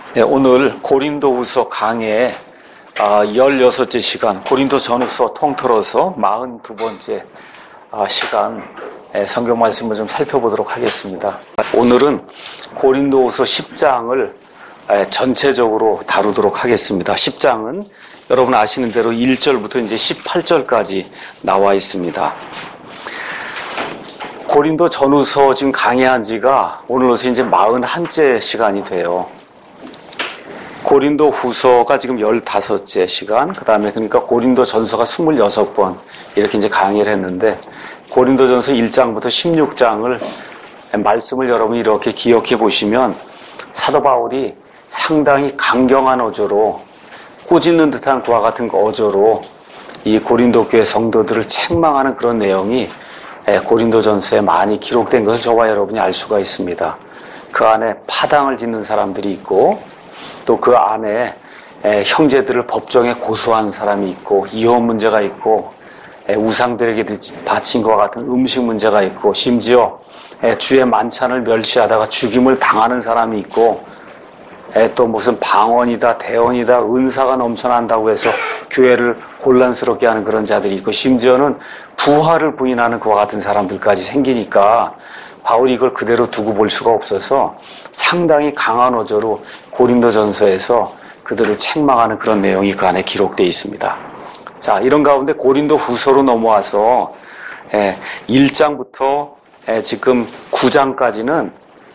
네, 오늘 고린도후서 강의 16째 시간, 고린도 전후서 통틀어서 42번째 시간 성경 말씀을 좀 살펴보도록 하겠습니다. 오늘은 고린도후서 10장을 전체적으로 다루도록 하겠습니다. 10장은 여러분 아시는 대로 1절부터 이제 18절까지 나와 있습니다. 고린도 전후서 지금 강의한 지가 오늘로서 이제 41째 시간이 돼요. 고린도 후서가 지금 15째 시간, 그 다음에 그러니까 고린도 전서가 26번 이렇게 이제 강의를 했는데, 고린도 전서 1장부터 16장을 말씀을 여러분이 이렇게 기억해 보시면 사도 바울이 상당히 강경한 어조로, 꾸짖는 듯한 그와 같은 어조로 이 고린도 교회 성도들을 책망하는 그런 내용이 고린도 전서에 많이 기록된 것을 저와 여러분이 알 수가 있습니다. 그 안에 파당을 짓는 사람들이 있고, 또 그 안에 형제들을 법정에 고소한 사람이 있고, 이혼 문제가 있고, 우상들에게 바친 것과 같은 음식 문제가 있고, 심지어 주의 만찬을 멸시하다가 죽임을 당하는 사람이 있고, 또 무슨 방언이다 대언이다 은사가 넘쳐난다고 해서 교회를 혼란스럽게 하는 그런 자들이 있고, 심지어는 부활을 부인하는 그와 같은 사람들까지 생기니까 바울이 이걸 그대로 두고 볼 수가 없어서 상당히 강한 어조로 고린도 전서에서 그들을 책망하는 그런 내용이 그 안에 기록되어 있습니다. 자, 이런 가운데 고린도 후서로 넘어와서 1장부터 지금 9장까지는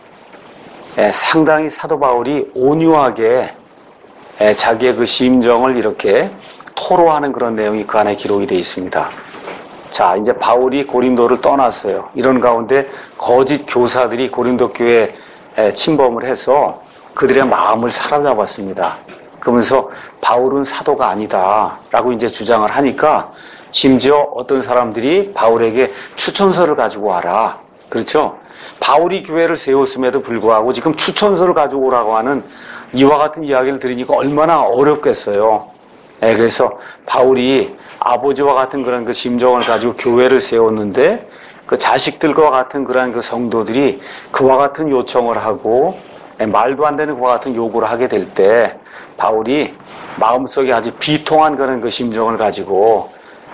상당히 사도 바울이 온유하게 자기의 그 심정을 이렇게 토로하는 그런 내용이 그 안에 기록이 되어 있습니다. 자, 이제 바울이 고린도를 떠났어요. 이런 가운데 거짓 교사들이 고린도 교회에 침범을 해서 그들의 마음을 사로잡았습니다. 그러면서 바울은 사도가 아니다 라고 이제 주장을 하니까, 심지어 어떤 사람들이 바울에게 추천서를 가지고 와라. 그렇죠? 바울이 교회를 세웠음에도 불구하고 지금 추천서를 가지고 오라고 하는 이와 같은 이야기를 들으니까 얼마나 어렵겠어요. 그래서 바울이 아버지와 같은 그런 그 심정을 가지고 교회를 세웠는데, 그 자식들과 같은 그런 그 성도들이 그와 같은 요청을 하고 말도 안 되는 그와 같은 요구를 하게 될 때, 바울이 마음속에 아주 비통한 그런 그 심정을 가지고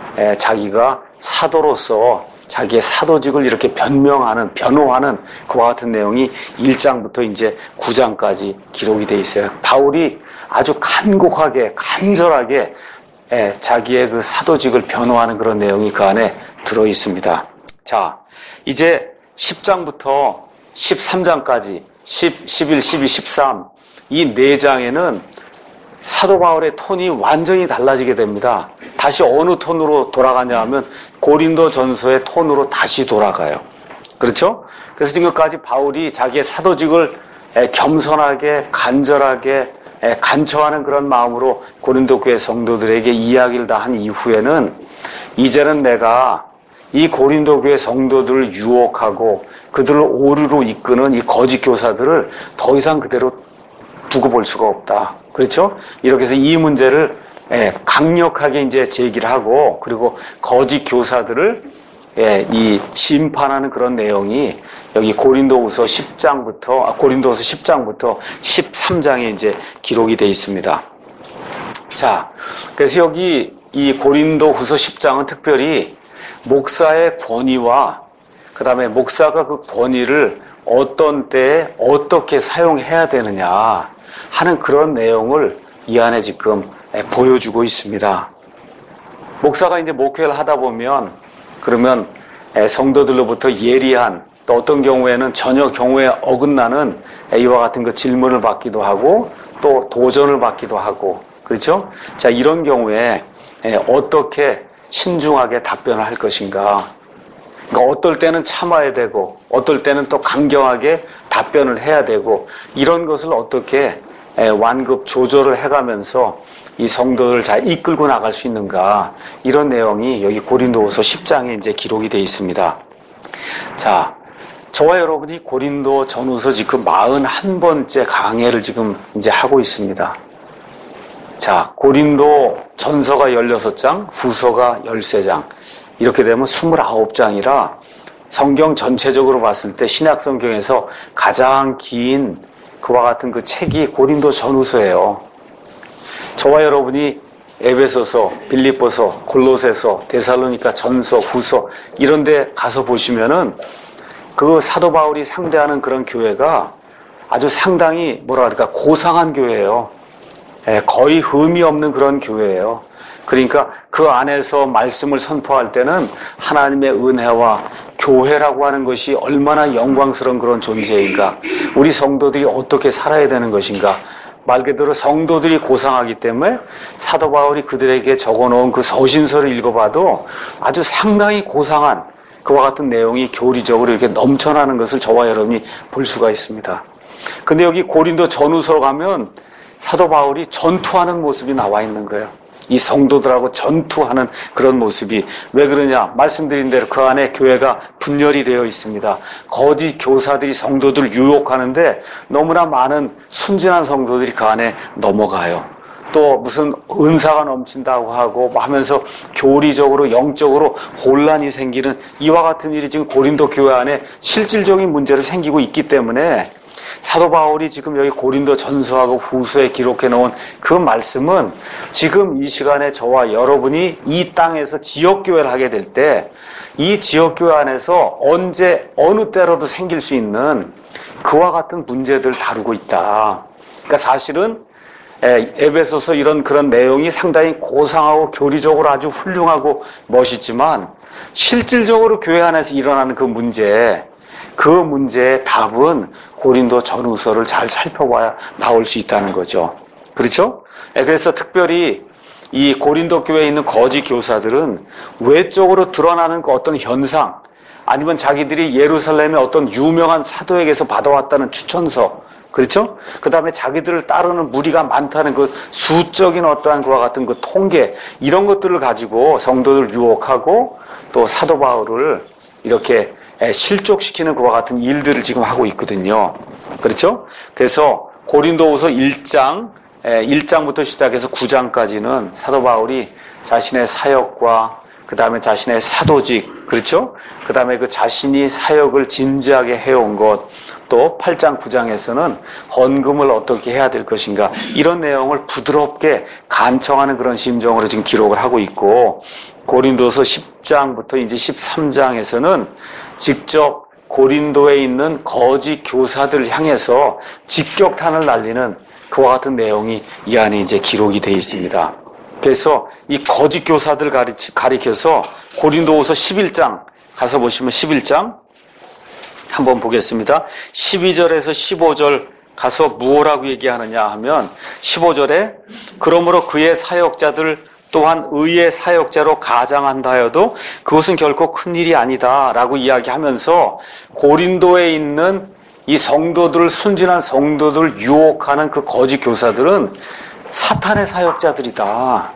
자기가 사도로서 자기의 사도직을 이렇게 변호하는 그와 같은 내용이 1장부터 이제 9장까지 기록이 되어 있어요. 바울이 아주 간곡하게, 간절하게 자기의 그 사도직을 변호하는 그런 내용이 그 안에 들어 있습니다. 자, 이제 10장부터 13장까지 10, 11, 12, 13 이 4장에는 사도 바울의 톤이 완전히 달라지게 됩니다. 다시 어느 톤으로 돌아가냐 하면 고린도 전서의 톤으로 다시 돌아가요. 그렇죠? 그래서 지금까지 바울이 자기의 사도직을 겸손하게, 간절하게 간청하는 그런 마음으로 고린도 교회 성도들에게 이야기를 다 한 이후에는, 이제는 내가 이 고린도 교회 성도들을 유혹하고 그들을 오류로 이끄는 이 거짓 교사들을 더 이상 그대로 두고 볼 수가 없다. 그렇죠? 이렇게 해서 이 문제를 강력하게 이제 제기를 하고, 그리고 거짓 교사들을 이 심판하는 그런 내용이 여기 고린도후서 10장부터 13장에 이제 기록이 되어 있습니다. 자, 그래서 여기 이 고린도후서 10장은 특별히 목사의 권위와 그 다음에 목사가 그 권위를 어떤 때에 어떻게 사용해야 되느냐 하는 그런 내용을 이 안에 지금 보여주고 있습니다. 목사가 이제 목회를 하다 보면, 그러면 성도들로부터 예리한, 또 어떤 경우에는 전혀 경우에 어긋나는 이와 같은 그 질문을 받기도 하고, 또 도전을 받기도 하고, 그렇죠? 자, 이런 경우에 어떻게 신중하게 답변을 할 것인가. 그러니까 어떨 때는 참아야 되고, 어떨 때는 또 강경하게 답변을 해야 되고, 이런 것을 어떻게 완급 조절을 해가면서 이 성도를 잘 이끌고 나갈 수 있는가, 이런 내용이 여기 고린도후서 10장에 이제 기록이 되어 있습니다. 자, 저와 여러분이 고린도 전후서 지금 41번째 강해를 지금 이제 하고 있습니다. 자, 고린도 전서가 16장, 후서가 13장, 이렇게 되면 29장이라 성경 전체적으로 봤을 때 신약 성경에서 가장 긴 그와 같은 그 책이 고린도 전후서예요. 저와 여러분이 에베소서, 빌립보서, 골로새서, 데살로니가 전서, 후서 이런 데 가서 보시면은 그 사도 바울이 상대하는 그런 교회가 아주 상당히 뭐라 그럴까 고상한 교회예요. 거의 흠이 없는 그런 교회예요. 그러니까 그 안에서 말씀을 선포할 때는 하나님의 은혜와 교회라고 하는 것이 얼마나 영광스러운 그런 존재인가, 우리 성도들이 어떻게 살아야 되는 것인가, 말 그대로 성도들이 고상하기 때문에 사도 바울이 그들에게 적어놓은 그 서신서를 읽어봐도 아주 상당히 고상한 그와 같은 내용이 교리적으로 이렇게 넘쳐나는 것을 저와 여러분이 볼 수가 있습니다. 근데 여기 고린도 전후서로 가면 사도 바울이 전투하는 모습이 나와 있는 거예요. 이 성도들하고 전투하는 그런 모습이 왜 그러냐? 말씀드린 대로 그 안에 교회가 분열이 되어 있습니다. 거짓 교사들이 성도들을 유혹하는데 너무나 많은 순진한 성도들이 그 안에 넘어가요. 또 무슨 은사가 넘친다고 하고 하면서 교리적으로 영적으로 혼란이 생기는 이와 같은 일이 지금 고린도 교회 안에 실질적인 문제로 생기고 있기 때문에 사도 바울이 지금 여기 고린도 전서하고 후서에 기록해 놓은 그 말씀은 지금 이 시간에 저와 여러분이 이 땅에서 지역교회를 하게 될 때 이 지역교회 안에서 언제 어느 때로도 생길 수 있는 그와 같은 문제들을 다루고 있다. 그러니까 사실은 에베소서 이런 그런 내용이 상당히 고상하고 교리적으로 아주 훌륭하고 멋있지만 실질적으로 교회 안에서 일어나는 그 문제의 답은 고린도 전후서를 잘 살펴봐야 나올 수 있다는 거죠. 그렇죠? 그래서 특별히 이 고린도 교회에 있는 거짓 교사들은 외적으로 드러나는 그 어떤 현상, 아니면 자기들이 예루살렘의 어떤 유명한 사도에게서 받아왔다는 추천서, 그렇죠? 그 다음에 자기들을 따르는 무리가 많다는 그 수적인 어떠한 그와 같은 그 통계, 이런 것들을 가지고 성도들을 유혹하고 또 사도 바울을 이렇게 실족시키는 그와 같은 일들을 지금 하고 있거든요. 그렇죠? 그래서 고린도후서 1장부터 시작해서 9장까지는 사도 바울이 자신의 사역과 그 다음에 자신의 사도직, 그렇죠? 그 다음에 그 자신이 사역을 진지하게 해온 것, 또 8장, 9장에서는 헌금을 어떻게 해야 될 것인가, 이런 내용을 부드럽게 간청하는 그런 심정으로 지금 기록을 하고 있고, 고린도서 10장부터 이제 13장에서는 직접 고린도에 있는 거짓 교사들을 향해서 직격탄을 날리는 그와 같은 내용이 이 안에 이제 기록이 되어 있습니다. 그래서 이 거짓 교사들 가리켜서 고린도후서 11장 가서 보시면 11장 한번 보겠습니다. 12절에서 15절 가서 무엇라고 얘기하느냐 하면 15절에 그러므로 그의 사역자들 또한 의의 사역자로 가장한다 하여도 그것은 결코 큰일이 아니다 라고 이야기하면서 고린도에 있는 이 성도들을, 순진한 성도들을 유혹하는 그 거짓 교사들은 사탄의 사역자들이다.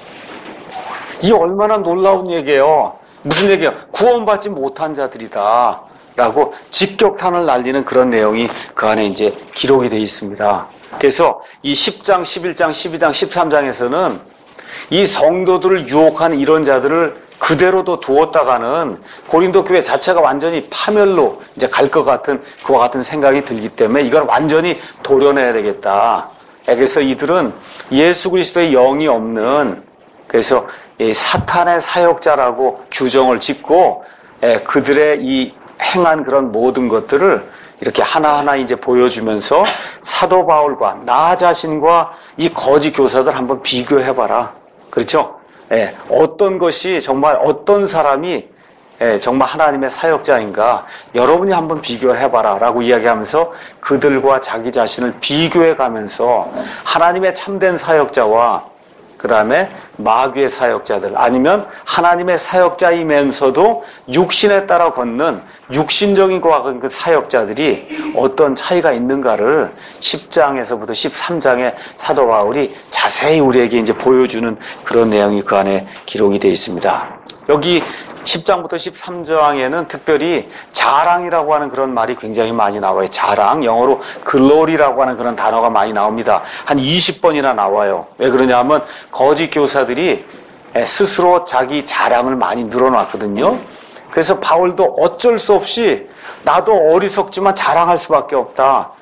이 얼마나 놀라운 얘기예요. 무슨 얘기예요? 구원받지 못한 자들이다 라고 직격탄을 날리는 그런 내용이 그 안에 이제 기록이 되어 있습니다. 그래서 이 10장, 11장, 12장, 13장에서는 이 성도들을 유혹하는 이런 자들을 그대로도 두었다가는 고린도 교회 자체가 완전히 파멸로 이제 갈 것 같은 그와 같은 생각이 들기 때문에 이걸 완전히 도려내야 되겠다. 그래서 이들은 예수 그리스도의 영이 없는, 그래서 이 사탄의 사역자라고 규정을 짓고 그들의 이 행한 그런 모든 것들을 이렇게 하나하나 이제 보여주면서 사도 바울과 나 자신과 이 거짓 교사들 한번 비교해봐라. 그렇죠? 어떤 것이 정말 어떤 사람이 정말 하나님의 사역자인가 여러분이 한번 비교해봐라 라고 이야기하면서 그들과 자기 자신을 비교해가면서 하나님의 참된 사역자와 그 다음에 마귀의 사역자들, 아니면 하나님의 사역자이면서도 육신에 따라 걷는 육신적인 것과 같은 그 사역자들이 어떤 차이가 있는가를 10장에서부터 13장에 사도 바울이 자세히 우리에게 이제 보여주는 그런 내용이 그 안에 기록이 되어 있습니다. 여기 10장부터 13장에는 특별히 자랑이라고 하는 그런 말이 굉장히 많이 나와요. 자랑, 영어로 글로리라고 하는 그런 단어가 많이 나옵니다. 한 20번이나 나와요. 왜 그러냐 하면 거짓 교사들이 스스로 자기 자랑을 많이 늘어놨거든요. 그래서 바울도 어쩔 수 없이 나도 어리석지만 자랑할 수밖에 없다.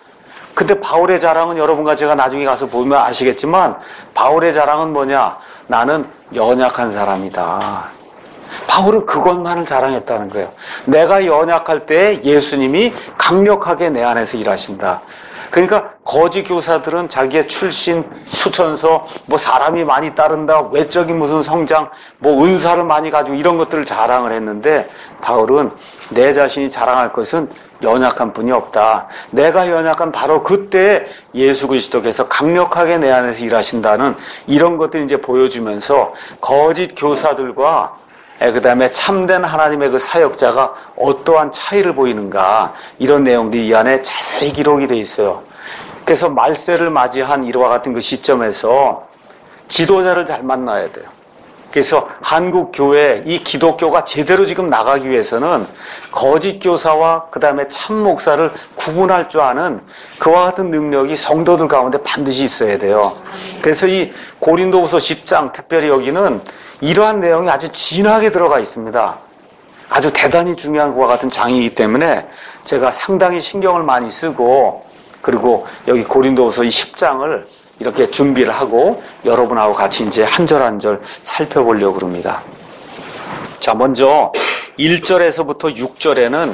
근데 바울의 자랑은 여러분과 제가 나중에 가서 보면 아시겠지만 바울의 자랑은 뭐냐? 나는 연약한 사람이다. 바울은 그것만을 자랑했다는 거예요. 내가 연약할 때 예수님이 강력하게 내 안에서 일하신다. 그러니까 거짓 교사들은 자기의 출신, 수천서, 뭐 사람이 많이 따른다, 외적인 무슨 성장, 뭐 은사를 많이 가지고 이런 것들을 자랑을 했는데 바울은 내 자신이 자랑할 것은 연약한 분이 없다. 내가 연약한 바로 그때 예수 그리스도께서 강력하게 내 안에서 일하신다는 이런 것들을 이제 보여주면서 거짓 교사들과 그 다음에 참된 하나님의 그 사역자가 어떠한 차이를 보이는가 이런 내용들이 이 안에 자세히 기록이 되어 있어요. 그래서 말세를 맞이한 이와 같은 그 시점에서 지도자를 잘 만나야 돼요. 그래서 한국 교회 이 기독교가 제대로 지금 나가기 위해서는 거짓 교사와 그 다음에 참 목사를 구분할 줄 아는 그와 같은 능력이 성도들 가운데 반드시 있어야 돼요. 그래서 이 고린도후서 10장 특별히 여기는 이러한 내용이 아주 진하게 들어가 있습니다. 아주 대단히 중요한 것과 같은 장이기 때문에 제가 상당히 신경을 많이 쓰고 그리고 여기 고린도후서 이 10장을 이렇게 준비를 하고 여러분하고 같이 이제 한 절 한 절 살펴보려고 합니다. 자, 먼저 1절에서부터 6절에는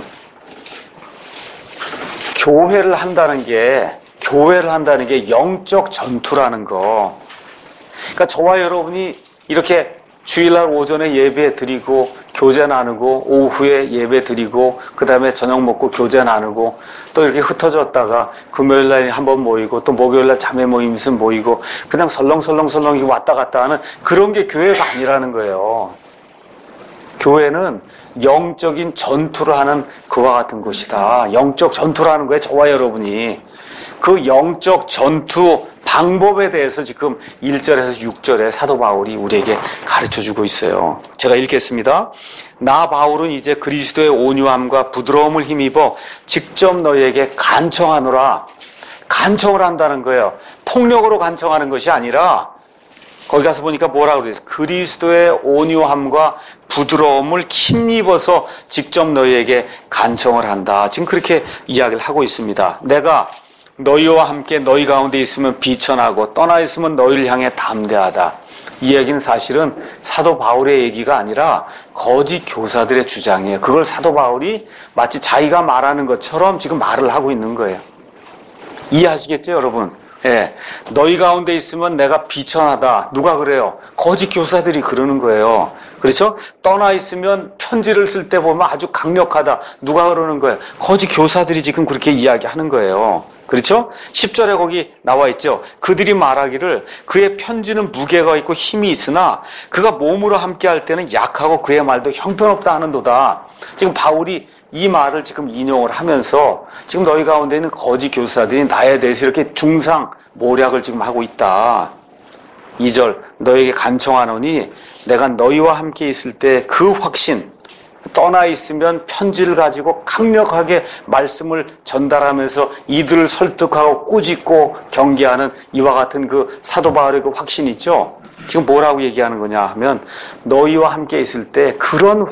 교회를 한다는 게 영적 전투라는 거. 그러니까 저와 여러분이 이렇게 주일날 오전에 예배 드리고 교제 나누고 오후에 예배 드리고 그 다음에 저녁 먹고 교제 나누고 또 이렇게 흩어졌다가 금요일날 한번 모이고 또 목요일날 자매 모임 있으면 모이고 그냥 설렁설렁 왔다 갔다 하는 그런 게 교회가 아니라는 거예요. 교회는 영적인 전투를 하는 그와 같은 곳이다. 영적 전투를 하는 거예요. 저와 여러분이. 그 영적 전투 방법에 대해서 지금 1절에서 6절에 사도 바울이 우리에게 가르쳐주고 있어요. 제가 읽겠습니다. 나 바울은 이제 그리스도의 온유함과 부드러움을 힘입어 직접 너희에게 간청하노라. 간청을 한다는 거예요. 폭력으로 간청하는 것이 아니라 거기 가서 보니까 뭐라고 그랬어요? 그리스도의 온유함과 부드러움을 힘입어서 직접 너희에게 간청을 한다. 지금 그렇게 이야기를 하고 있습니다. 내가 너희와 함께 너희 가운데 있으면 비천하고 떠나 있으면 너희를 향해 담대하다. 이 얘기는 사실은 사도 바울의 얘기가 아니라 거짓 교사들의 주장이에요. 그걸 사도 바울이 마치 자기가 말하는 것처럼 지금 말을 하고 있는 거예요. 이해하시겠죠, 여러분? 예. 너희 가운데 있으면 내가 비천하다. 누가 그래요? 거짓 교사들이 그러는 거예요. 그렇죠? 떠나 있으면 편지를 쓸 때 보면 아주 강력하다. 누가 그러는 거예요? 거짓 교사들이 지금 그렇게 이야기하는 거예요. 그렇죠? 10절에 거기 나와 있죠. 그들이 말하기를 그의 편지는 무게가 있고 힘이 있으나 그가 몸으로 함께 할 때는 약하고 그의 말도 형편없다 하는도다. 지금 바울이 이 말을 지금 인용을 하면서 지금 너희 가운데 있는 거짓 교사들이 나에 대해서 이렇게 중상 모략을 지금 하고 있다. 2절 너에게 간청하노니 내가 너희와 함께 있을 때 그 확신 떠나 있으면 편지를 가지고 강력하게 말씀을 전달하면서 이들을 설득하고 꾸짖고 경계하는 이와 같은 그 사도 바울의 그 확신이 있죠. 지금 뭐라고 얘기하는 거냐 하면 너희와 함께 있을 때 그런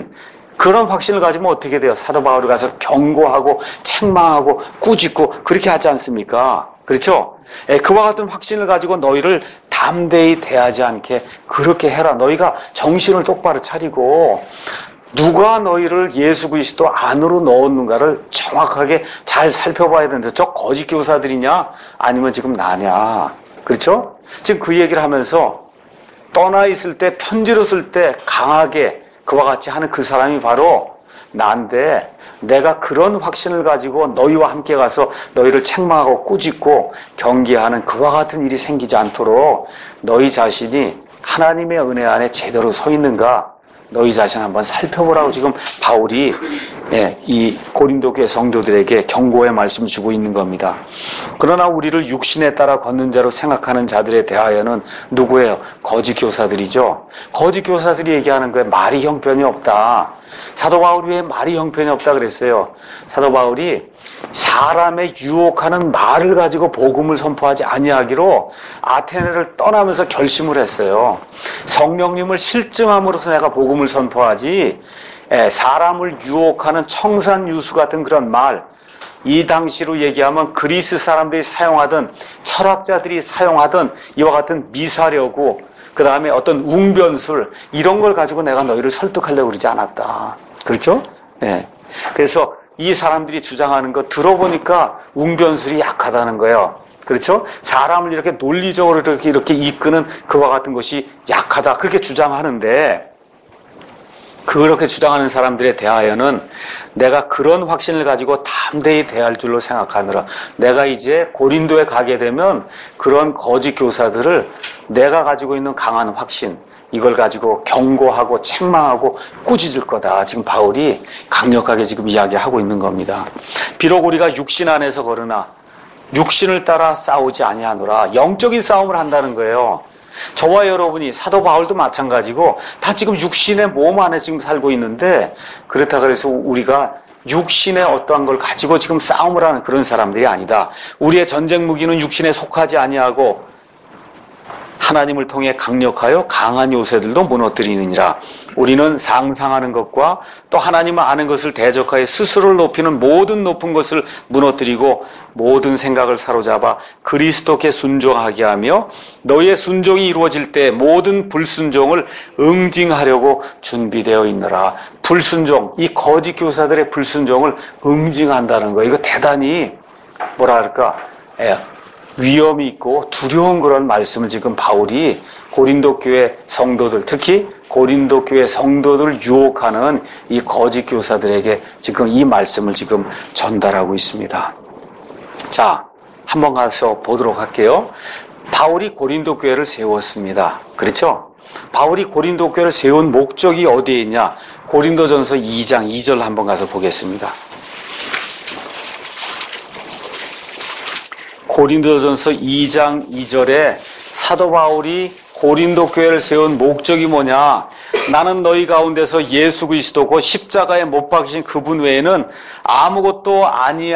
확신을 가지면 어떻게 돼요? 사도 바울이 가서 경고하고 책망하고 꾸짖고 그렇게 하지 않습니까? 그렇죠? 그와 같은 확신을 가지고 너희를 담대히 대하지 않게 그렇게 해라. 너희가 정신을 똑바로 차리고 누가 너희를 예수 그리스도 안으로 넣었는가를 정확하게 잘 살펴봐야 되는데 저 거짓 교사들이냐 아니면 지금 나냐. 그렇죠? 지금 그 얘기를 하면서 떠나 있을 때 편지로 쓸 때 강하게 그와 같이 하는 그 사람이 바로 나인데 내가 그런 확신을 가지고 너희와 함께 가서 너희를 책망하고 꾸짖고 경계하는 그와 같은 일이 생기지 않도록 너희 자신이 하나님의 은혜 안에 제대로 서 있는가 너희 자신 한번 살펴보라고 지금 바울이 이 고린도 교회 성도들에게 경고의 말씀을 주고 있는 겁니다. 그러나 우리를 육신에 따라 걷는 자로 생각하는 자들에 대하여는 누구예요? 거짓 교사들이죠. 거짓 교사들이 얘기하는 거예요. 말이 형편이 없다. 사도 바울이 왜 말이 형편이 없다 그랬어요? 사도 바울이 사람의 유혹하는 말을 가지고 복음을 선포하지 아니하기로 아테네를 떠나면서 결심을 했어요. 성령님을 실증함으로써 내가 복음을 선포하지 사람을 유혹하는 청산유수 같은 그런 말 이 당시로 얘기하면 그리스 사람들이 사용하던 철학자들이 사용하던 이와 같은 미사려고 그 다음에 어떤 웅변술 이런 걸 가지고 내가 너희를 설득하려고 그러지 않았다. 그렇죠? 네. 그래서 이 사람들이 주장하는 거 들어보니까 웅변술이 약하다는 거예요. 그렇죠? 사람을 이렇게 논리적으로 이렇게 이끄는 그와 같은 것이 약하다. 그렇게 주장하는데 그렇게 주장하는 사람들에 대하여는 내가 그런 확신을 가지고 담대히 대할 줄로 생각하느라 내가 이제 고린도에 가게 되면 그런 거짓 교사들을 내가 가지고 있는 강한 확신 이걸 가지고 경고하고 책망하고 꾸짖을 거다. 지금 바울이 강력하게 지금 이야기하고 있는 겁니다. 비록 우리가 육신 안에서 거르나 육신을 따라 싸우지 아니하노라. 영적인 싸움을 한다는 거예요. 저와 여러분이 사도 바울도 마찬가지고 다 지금 육신의 몸 안에 지금 살고 있는데 그렇다 그래서 우리가 육신의 어떠한 걸 가지고 지금 싸움을 하는 그런 사람들이 아니다. 우리의 전쟁 무기는 육신에 속하지 아니하고 하나님을 통해 강력하여 강한 요새들도 무너뜨리느니라. 우리는 상상하는 것과 또 하나님을 아는 것을 대적하여 스스로를 높이는 모든 높은 것을 무너뜨리고 모든 생각을 사로잡아 그리스도께 순종하게 하며 너희의 순종이 이루어질 때 모든 불순종을 응징하려고 준비되어 있느라. 불순종, 이 거짓 교사들의 불순종을 응징한다는 거예요. 이거 대단히 뭐라 할까? 위험이 있고 두려운 그런 말씀을 지금 바울이 고린도 교회 성도들, 특히 고린도 교회 성도들을 유혹하는 이 거짓 교사들에게 지금 이 말씀을 지금 전달하고 있습니다. 자, 한번 가서 보도록 할게요. 바울이 고린도 교회를 세웠습니다. 그렇죠? 바울이 고린도 교회를 세운 목적이 어디에 있냐? 고린도전서 2장 2절 한번 가서 보겠습니다. 고린도전서 2장 2절에 사도 바울이 고린도 교회를 세운 목적이 뭐냐? 나는 너희 가운데서 예수 그리스도고 십자가에 못 박히신 그분 외에는 아무것도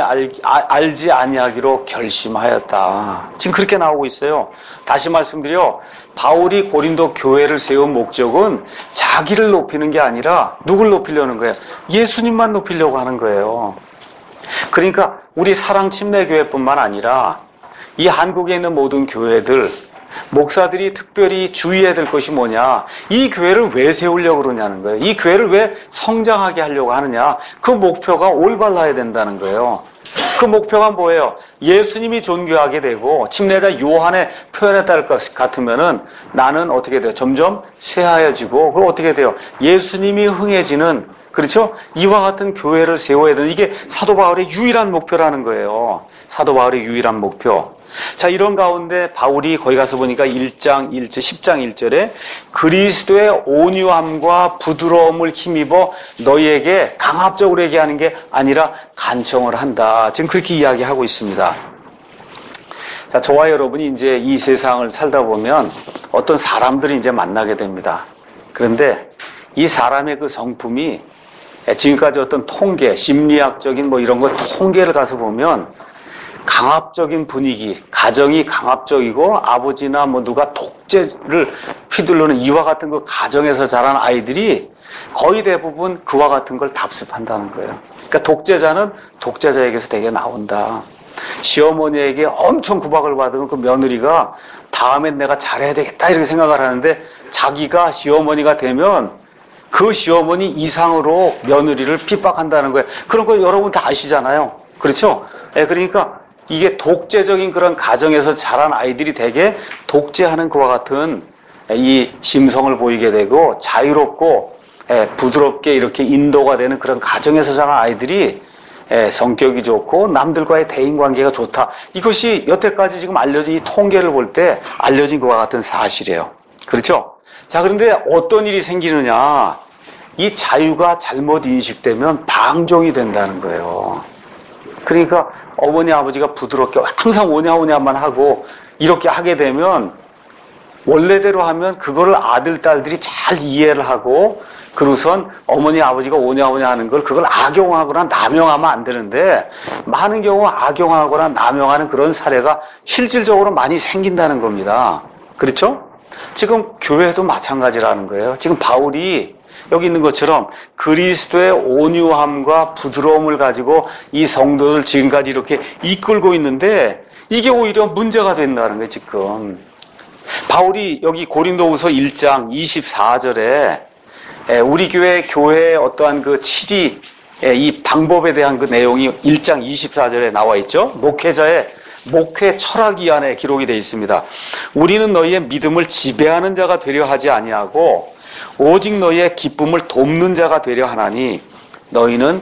알지 아니하기로 결심하였다. 지금 그렇게 나오고 있어요. 다시 말씀드려, 바울이 고린도 교회를 세운 목적은 자기를 높이는 게 아니라 누굴 높이려는 거예요? 예수님만 높이려고 하는 거예요. 그러니까 우리 사랑침례교회뿐만 아니라 이 한국에 있는 모든 교회들, 목사들이 특별히 주의해야 될 것이 뭐냐? 이 교회를 왜 세우려고 그러냐는 거예요. 이 교회를 왜 성장하게 하려고 하느냐? 그 목표가 올바라야 된다는 거예요. 그 목표가 뭐예요? 예수님이 존귀하게 되고 침례자 요한의 표현에 따를 것 같으면은 나는 어떻게 돼요? 점점 쇠하여지고 그럼 어떻게 돼요? 예수님이 흥해지는, 그렇죠? 이와 같은 교회를 세워야 되는, 이게 사도 바울의 유일한 목표라는 거예요. 사도 바울의 유일한 목표. 자, 이런 가운데 바울이 거기 가서 보니까 10장 1절에 그리스도의 온유함과 부드러움을 힘입어 너희에게 강압적으로 얘기하는 게 아니라 간청을 한다. 지금 그렇게 이야기하고 있습니다. 자, 저와 여러분이 이제 이 세상을 살다 보면 어떤 사람들이 이제 만나게 됩니다. 그런데 이 사람의 그 성품이 지금까지 어떤 통계, 심리학적인 뭐 이런 거 통계를 가서 보면 강압적인 분위기, 가정이 강압적이고 아버지나 뭐 누가 독재를 휘두르는 이와 같은 그 가정에서 자란 아이들이 거의 대부분 그와 같은 걸 답습한다는 거예요. 그러니까 독재자는 독재자에게서 되게 나온다. 시어머니에게 엄청 구박을 받으면 그 며느리가 다음엔 내가 잘해야 되겠다 이렇게 생각을 하는데 자기가 시어머니가 되면 그 시어머니 이상으로 며느리를 핍박한다는 거예요. 그런 거 여러분 다 아시잖아요. 그렇죠? 그러니까 이게 독재적인 그런 가정에서 자란 아이들이 되게 독재하는 그와 같은 이 심성을 보이게 되고 자유롭고 부드럽게 이렇게 인도가 되는 그런 가정에서 자란 아이들이 성격이 좋고 남들과의 대인관계가 좋다. 이것이 여태까지 지금 알려진 이 통계를 볼 때 알려진 것과 같은 사실이에요. 그렇죠? 자, 그런데 어떤 일이 생기느냐? 이 자유가 잘못 인식되면 방종이 된다는 거예요. 그러니까 어머니 아버지가 부드럽게 항상 오냐오냐만 하고 이렇게 하게 되면 원래대로 하면 그거를 아들 딸들이 잘 이해를 하고 그러고선 어머니 아버지가 오냐오냐 하는 걸 그걸 악용하거나 남용하면 안 되는데 많은 경우 악용하거나 남용하는 그런 사례가 실질적으로 많이 생긴다는 겁니다. 그렇죠? 지금 교회도 마찬가지라는 거예요. 지금 바울이 여기 있는 것처럼 그리스도의 온유함과 부드러움을 가지고 이 성도들 지금까지 이렇게 이끌고 있는데 이게 오히려 문제가 된다는 거예요, 지금. 바울이 여기 고린도후서 1장 24절에 우리 교회의 어떠한 그 치리, 이 방법에 대한 그 내용이 1장 24절에 나와 있죠. 목회자의 목회 철학이 안에 기록이 되어 있습니다. 우리는 너희의 믿음을 지배하는 자가 되려 하지 아니하고 오직 너희의 기쁨을 돕는 자가 되려 하나니 너희는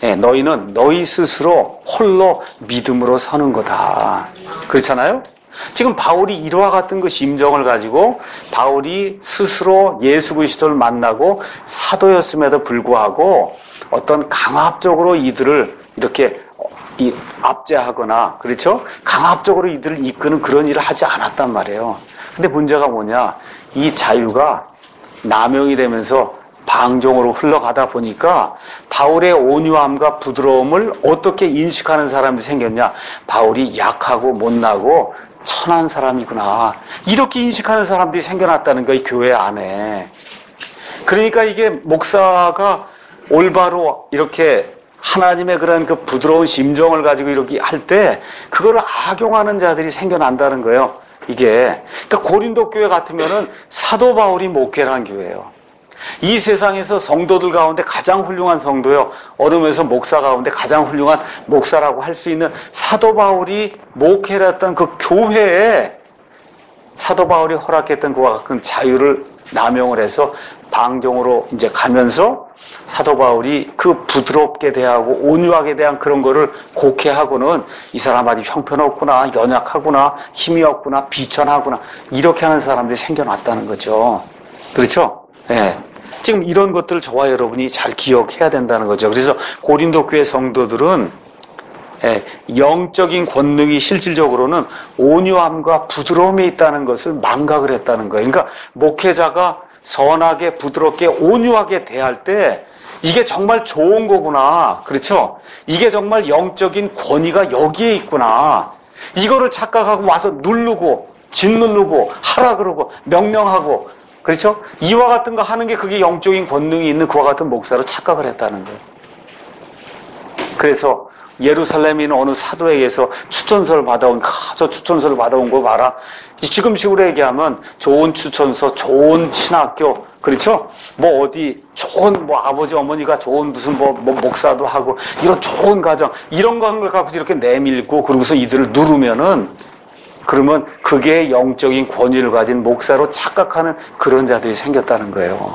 너희 스스로 홀로 믿음으로 서는 거다. 그렇잖아요? 지금 바울이 이와 같은 그 심정을 가지고 바울이 스스로 예수 그리스도를 만나고 사도였음에도 불구하고 어떤 강압적으로 이들을 이렇게 압제하거나, 그렇죠? 강압적으로 이들을 이끄는 그런 일을 하지 않았단 말이에요. 근데 문제가 뭐냐? 이 자유가 남용이 되면서 방종으로 흘러가다 보니까 바울의 온유함과 부드러움을 어떻게 인식하는 사람이 생겼냐? 바울이 약하고 못나고 천한 사람이구나. 이렇게 인식하는 사람들이 생겨났다는 거예요, 이 교회 안에. 그러니까 이게 목사가 올바로 이렇게 하나님의 그런 그 부드러운 심정을 가지고 이렇게 할 때 그걸 악용하는 자들이 생겨난다는 거예요. 이게. 그러니까 고린도 교회 같으면은 사도 바울이 목회를 교회예요. 이 세상에서 성도들 가운데 가장 훌륭한 성도요. 어둠에서 목사 가운데 가장 훌륭한 목사라고 할 수 있는 사도 바울이 목회를 했던 그 교회에 사도 바울이 허락했던 그와 같은 자유를 남용을 해서 방종으로 이제 가면서 사도 바울이 그 부드럽게 대하고 온유하게 대한 그런 거를 곡해하고는 이 사람 아직 형편없구나, 연약하구나, 힘이 없구나, 비천하구나 이렇게 하는 사람들이 생겨났다는 거죠. 그렇죠? 예. 지금 이런 것들을 저와 여러분이 잘 기억해야 된다는 거죠. 그래서 고린도 교회 성도들은 영적인 권능이 실질적으로는 온유함과 부드러움에 있다는 것을 망각을 했다는 거예요. 그러니까 목회자가 선하게 부드럽게 온유하게 대할 때 이게 정말 좋은 거구나. 그렇죠? 이게 정말 영적인 권위가 여기에 있구나. 이거를 착각하고 와서 누르고 짓누르고 하라 그러고 명령하고, 그렇죠? 이와 같은 거 하는 게 그게 영적인 권능이 있는 그와 같은 목사로 착각을 했다는 거예요. 그래서 예루살렘에 있는 어느 사도에게서 추천서를 받아온, 저 추천서를 받아온 거 봐라. 지금식으로 얘기하면 좋은 추천서, 좋은 신학교, 그렇죠? 뭐 어디 좋은 뭐 아버지 어머니가 좋은 무슨 뭐 목사도 하고 이런 좋은 가정 이런 걸 갖고 이렇게 내밀고 그러고서 이들을 누르면은 그러면 그게 영적인 권위를 가진 목사로 착각하는 그런 자들이 생겼다는 거예요.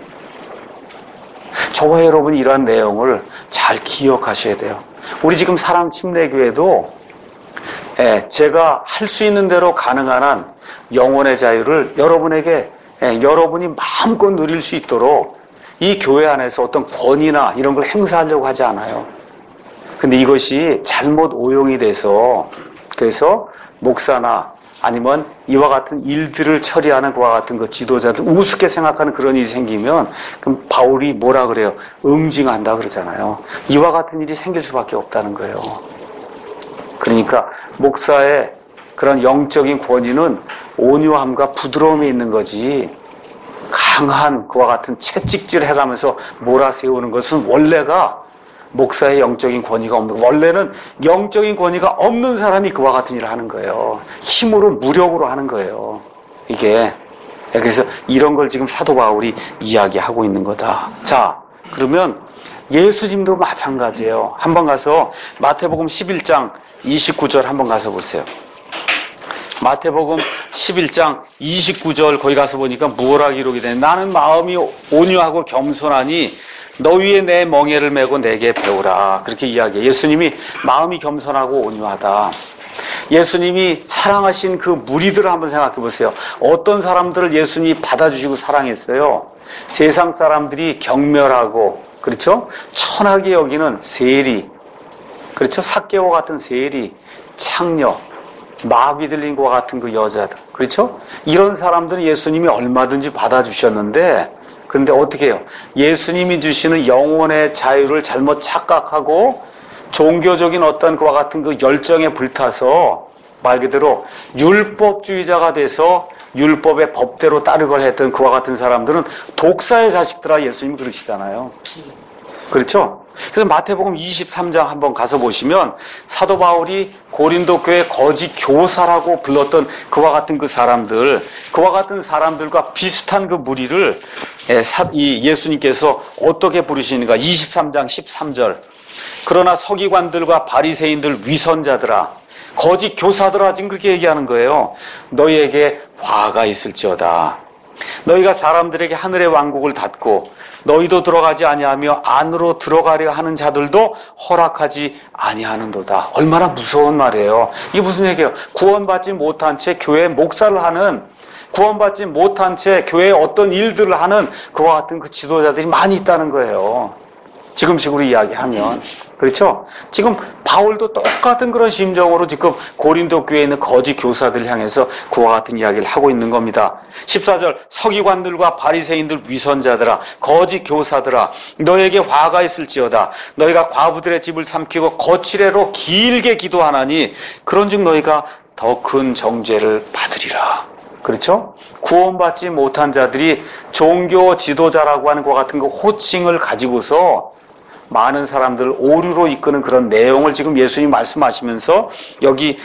저와 여러분이 이러한 내용을 잘 기억하셔야 돼요. 우리 지금 사랑 침례교회도 제가 할 수 있는 대로 가능한 한 영혼의 자유를 여러분에게 여러분이 마음껏 누릴 수 있도록 이 교회 안에서 어떤 권위나 이런 걸 행사하려고 하지 않아요. 근데 이것이 잘못 오용이 돼서 그래서 목사나 아니면 이와 같은 일들을 처리하는 그와 같은 그 지도자들 우습게 생각하는 그런 일이 생기면 그럼 바울이 뭐라 그래요? 응징한다 그러잖아요. 이와 같은 일이 생길 수밖에 없다는 거예요. 그러니까 목사의 그런 영적인 권위는 온유함과 부드러움이 있는 거지 강한 그와 같은 채찍질 해가면서 몰아세우는 것은 원래가 목사의 영적인 권위가 없는, 원래는 영적인 권위가 없는 사람이 그와 같은 일을 하는 거예요. 힘으로, 무력으로 하는 거예요. 이게. 그래서 이런 걸 지금 사도 바울이 이야기하고 있는 거다. 자, 그러면 예수님도 마찬가지예요. 한번 가서 마태복음 11장 29절 한번 가서 보세요. 마태복음 11장 29절 거기 가서 보니까 뭐라 기록이 되냐. 나는 마음이 온유하고 겸손하니 너희의 내 멍에를 메고 내게 배우라. 그렇게 이야기해요. 예수님이 마음이 겸손하고 온유하다. 예수님이 사랑하신 그 무리들을 한번 생각해 보세요. 어떤 사람들을 예수님이 받아주시고 사랑했어요? 세상 사람들이 경멸하고, 그렇죠? 천하게 여기는 세리, 그렇죠? 삭개오 같은 세리, 창녀, 마귀 들린 것과 같은 그 여자들, 그렇죠? 이런 사람들은 예수님이 얼마든지 받아주셨는데 그런데 어떻게 해요? 예수님이 주시는 영혼의 자유를 잘못 착각하고 종교적인 어떤 그와 같은 그 열정에 불타서 말 그대로 율법주의자가 돼서 율법의 법대로 따르걸 했던 그와 같은 사람들은 독사의 자식들아 예수님 그러시잖아요. 그렇죠? 그래서 마태복음 23장 한번 가서 보시면 사도 바울이 고린도 교회 거짓 교사라고 불렀던 그와 같은 그 사람들, 그와 같은 사람들과 비슷한 그 무리를 예수님께서 어떻게 부르시는가? 23장 13절. 그러나 서기관들과 바리새인들 위선자들아, 거짓 교사들아, 지금 그렇게 얘기하는 거예요. 너희에게 화가 있을지어다. 너희가 사람들에게 하늘의 왕국을 닫고 너희도 들어가지 아니하며 안으로 들어가려 하는 자들도 허락하지 아니하는도다. 얼마나 무서운 말이에요. 이게 무슨 얘기예요? 구원받지 못한 채 교회 목사를 하는, 구원받지 못한 채 교회에 어떤 일들을 하는 그와 같은 그 지도자들이 많이 있다는 거예요. 지금식으로 이야기하면. 그렇죠? 지금 바울도 똑같은 그런 심정으로 지금 고린도 교회에 있는 거짓 교사들 향해서 그와 같은 이야기를 하고 있는 겁니다. 14절, 서기관들과 바리새인들 위선자들아, 거짓 교사들아, 너에게 화가 있을지어다. 너희가 과부들의 집을 삼키고 거칠애로 길게 기도하나니 그런즉 너희가 더 큰 정죄를 받으리라. 그렇죠? 구원받지 못한 자들이 종교 지도자라고 하는 것 같은 그 호칭을 가지고서 많은 사람들 오류로 이끄는 그런 내용을 지금 예수님이 말씀하시면서 여기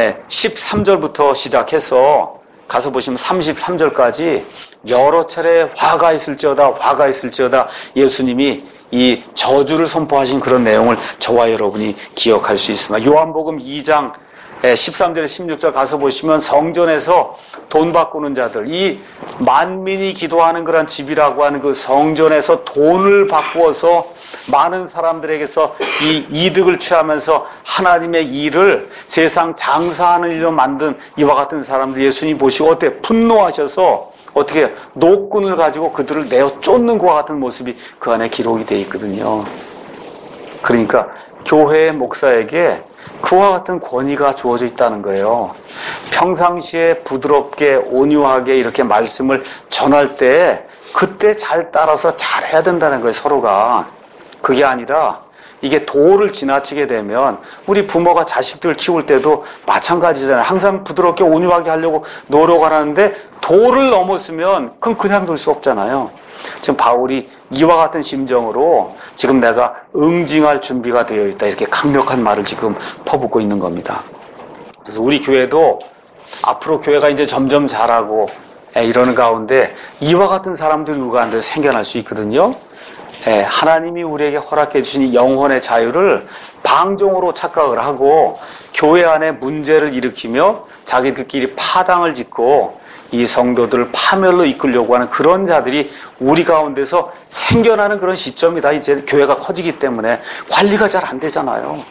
13절부터 시작해서 가서 보시면 33절까지 여러 차례 화가 있을지어다, 화가 있을지어다 예수님이 이 저주를 선포하신 그런 내용을 저와 여러분이 기억할 수 있습니다. 요한복음 2장 13절 16절 가서 보시면 성전에서 돈 바꾸는 자들, 이 만민이 기도하는 그런 집이라고 하는 그 성전에서 돈을 바꾸어서 많은 사람들에게서 이 이득을 취하면서 하나님의 일을 세상 장사하는 일로 만든 이와 같은 사람들 예수님 보시고 어때? 분노하셔서 어떻게 노끈을 가지고 그들을 내어 쫓는 것과 같은 모습이 그 안에 기록이 되어 있거든요. 그러니까 교회의 목사에게 그와 같은 권위가 주어져 있다는 거예요. 평상시에 부드럽게 온유하게 이렇게 말씀을 전할 때 그때 잘 따라서 잘 해야 된다는 거예요, 서로가. 그게 아니라 이게 도를 지나치게 되면 우리 부모가 자식들 키울 때도 마찬가지잖아요. 항상 부드럽게 온유하게 하려고 노력하는데 도를 넘었으면 그건 그냥 둘 수 없잖아요. 지금 바울이 이와 같은 심정으로 지금 내가 응징할 준비가 되어 있다, 이렇게 강력한 말을 지금 퍼붓고 있는 겁니다. 그래서 우리 교회도 앞으로 교회가 이제 점점 자라고 이러는 가운데 이와 같은 사람들이 누가 안 돼서 생겨날 수 있거든요. 하나님이 우리에게 허락해 주신 이 영혼의 자유를 방종으로 착각을 하고 교회 안에 문제를 일으키며 자기들끼리 파당을 짓고 이 성도들을 파멸로 이끌려고 하는 그런 자들이 우리 가운데서 생겨나는 그런 시점이다. 이제 교회가 커지기 때문에 관리가 잘 안 되잖아요.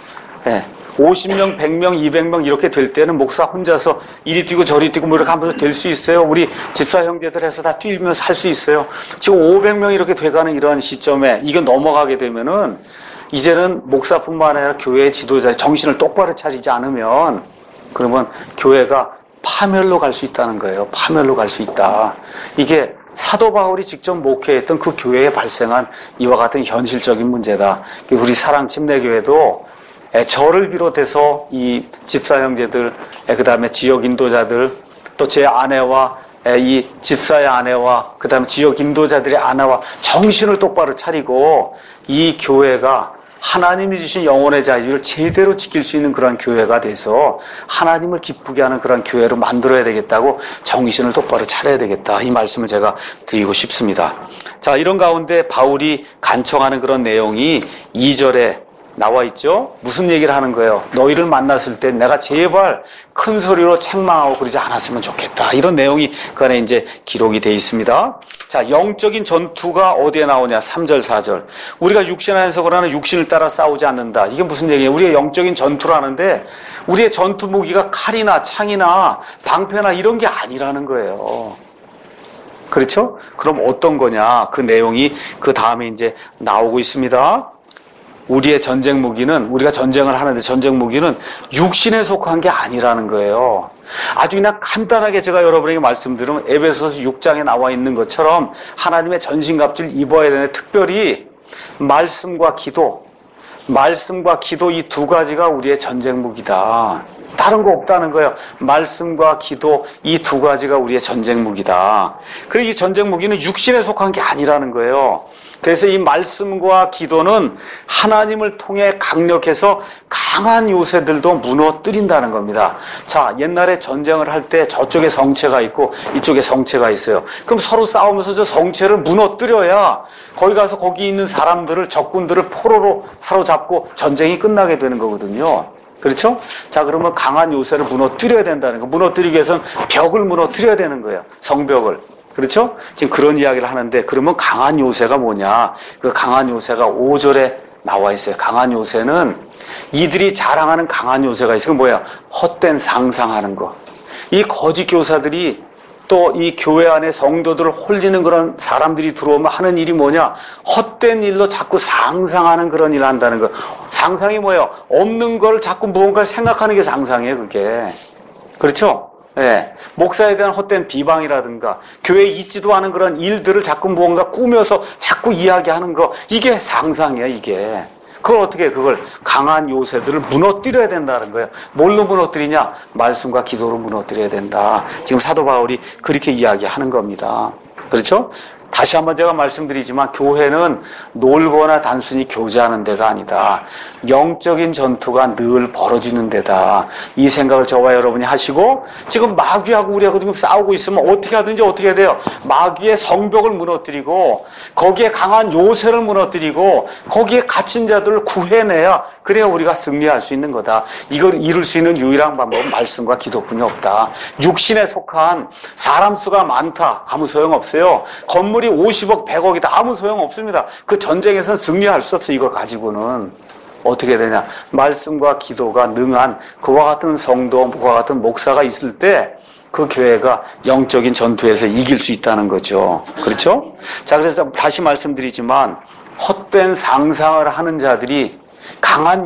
50명, 100명, 200명 이렇게 될 때는 목사 혼자서 이리 뛰고 저리 뛰고 뭐 이렇게 하면서 될 수 있어요. 우리 집사 형제들 해서 다 뛰면서 할 수 있어요. 지금 500명 이렇게 돼가는 이런 시점에 이거 넘어가게 되면은 이제는 목사뿐만 아니라 교회의 지도자 정신을 똑바로 차리지 않으면 그러면 교회가 파멸로 갈 수 있다는 거예요. 파멸로 갈 수 있다. 이게 사도 바울이 직접 목회했던 그 교회에 발생한 이와 같은 현실적인 문제다. 우리 사랑 침례교회도 저를 비롯해서 이 집사 형제들, 그 다음에 지역 인도자들, 또 제 아내와 이 집사의 아내와 그 다음에 지역 인도자들의 아내와 정신을 똑바로 차리고 이 교회가 하나님이 주신 영혼의 자유를 제대로 지킬 수 있는 그런 교회가 돼서 하나님을 기쁘게 하는 그런 교회로 만들어야 되겠다고 정신을 똑바로 차려야 되겠다. 이 말씀을 제가 드리고 싶습니다. 자, 이런 가운데 바울이 간청하는 그런 내용이 2절에 나와 있죠. 무슨 얘기를 하는 거예요? 너희를 만났을 때 내가 제발 큰 소리로 책망하고 그러지 않았으면 좋겠다. 이런 내용이 그 안에 이제 기록이 되어 있습니다. 자, 영적인 전투가 어디에 나오냐? 3절, 4절. 우리가 육신 안에서 그러나 육신을 따라 싸우지 않는다. 이게 무슨 얘기예요? 우리가 영적인 전투를 하는데 우리의 전투 무기가 칼이나 창이나 방패나 이런 게 아니라는 거예요. 그렇죠? 그럼 어떤 거냐? 그 내용이 그 다음에 이제 나오고 있습니다. 우리의 전쟁 무기는, 우리가 전쟁을 하는데 전쟁 무기는 육신에 속한 게 아니라는 거예요. 아주 그냥 간단하게 제가 여러분에게 말씀드리면 에베소서 6장에 나와 있는 것처럼 하나님의 전신갑주를 입어야 되는데 특별히 말씀과 기도 이 두 가지가 우리의 전쟁 무기다. 다른 거 없다는 거예요. 말씀과 기도 이 두 가지가 우리의 전쟁 무기다. 그리고 이 전쟁 무기는 육신에 속한 게 아니라는 거예요. 그래서 이 말씀과 기도는 하나님을 통해 강력해서 강한 요새들도 무너뜨린다는 겁니다. 자, 옛날에 전쟁을 할 때 저쪽에 성체가 있고 이쪽에 성체가 있어요. 그럼 서로 싸우면서 저 성체를 무너뜨려야 거기 가서 거기 있는 사람들을, 적군들을 포로로 사로잡고 전쟁이 끝나게 되는 거거든요. 그렇죠? 자, 그러면 강한 요새를 무너뜨려야 된다는 거. 무너뜨리기 위해서는 벽을 무너뜨려야 되는 거예요. 성벽을. 그렇죠? 지금 그런 이야기를 하는데, 그러면 강한 요새가 뭐냐? 그 강한 요새가 5절에 나와 있어요. 강한 요새는 이들이 자랑하는 강한 요새가 있어요. 그 뭐야? 헛된 상상하는 거. 이 거짓 교사들이 또 이 교회 안에 성도들을 홀리는 그런 사람들이 들어오면 하는 일이 뭐냐? 헛된 일로 자꾸 상상하는 그런 일을 한다는 거. 상상이 뭐예요? 없는 걸 자꾸 무언가를 생각하는 게 상상이에요, 그게. 그렇죠? 예. 목사에 대한 헛된 비방이라든가 교회에 있지도 않은 그런 일들을 자꾸 무언가 꾸며서 자꾸 이야기하는 거, 이게 상상이에요, 이게. 그걸 어떻게 해? 그걸 강한 요새들을 무너뜨려야 된다는 거예요. 뭘로 무너뜨리냐? 말씀과 기도로 무너뜨려야 된다. 지금 사도 바울이 그렇게 이야기하는 겁니다. 그렇죠? 다시 한번 제가 말씀드리지만 교회는 놀거나 단순히 교제하는 데가 아니다. 영적인 전투가 늘 벌어지는 데다. 이 생각을 저와 여러분이 하시고, 지금 마귀하고 우리하고 지금 싸우고 있으면 어떻게 하든지 어떻게 해야 돼요? 마귀의 성벽을 무너뜨리고 거기에 강한 요새를 무너뜨리고 거기에 갇힌 자들을 구해내야, 그래야 우리가 승리할 수 있는 거다. 이걸 이룰 수 있는 유일한 방법은 말씀과 기도뿐이 없다. 육신에 속한 사람 수가 많다. 아무 소용없어요. 건물이 50억, 100억이다. 아무 소용없습니다. 그 전쟁에서는 승리할 수 없어요. 이걸 가지고는. 어떻게 되냐? 말씀과 기도가 능한 그와 같은 성도, 그와 같은 목사가 있을 때 그 교회가 영적인 전투에서 이길 수 있다는 거죠. 그렇죠? 자, 그래서 다시 말씀드리지만 헛된 상상을 하는 자들이 강한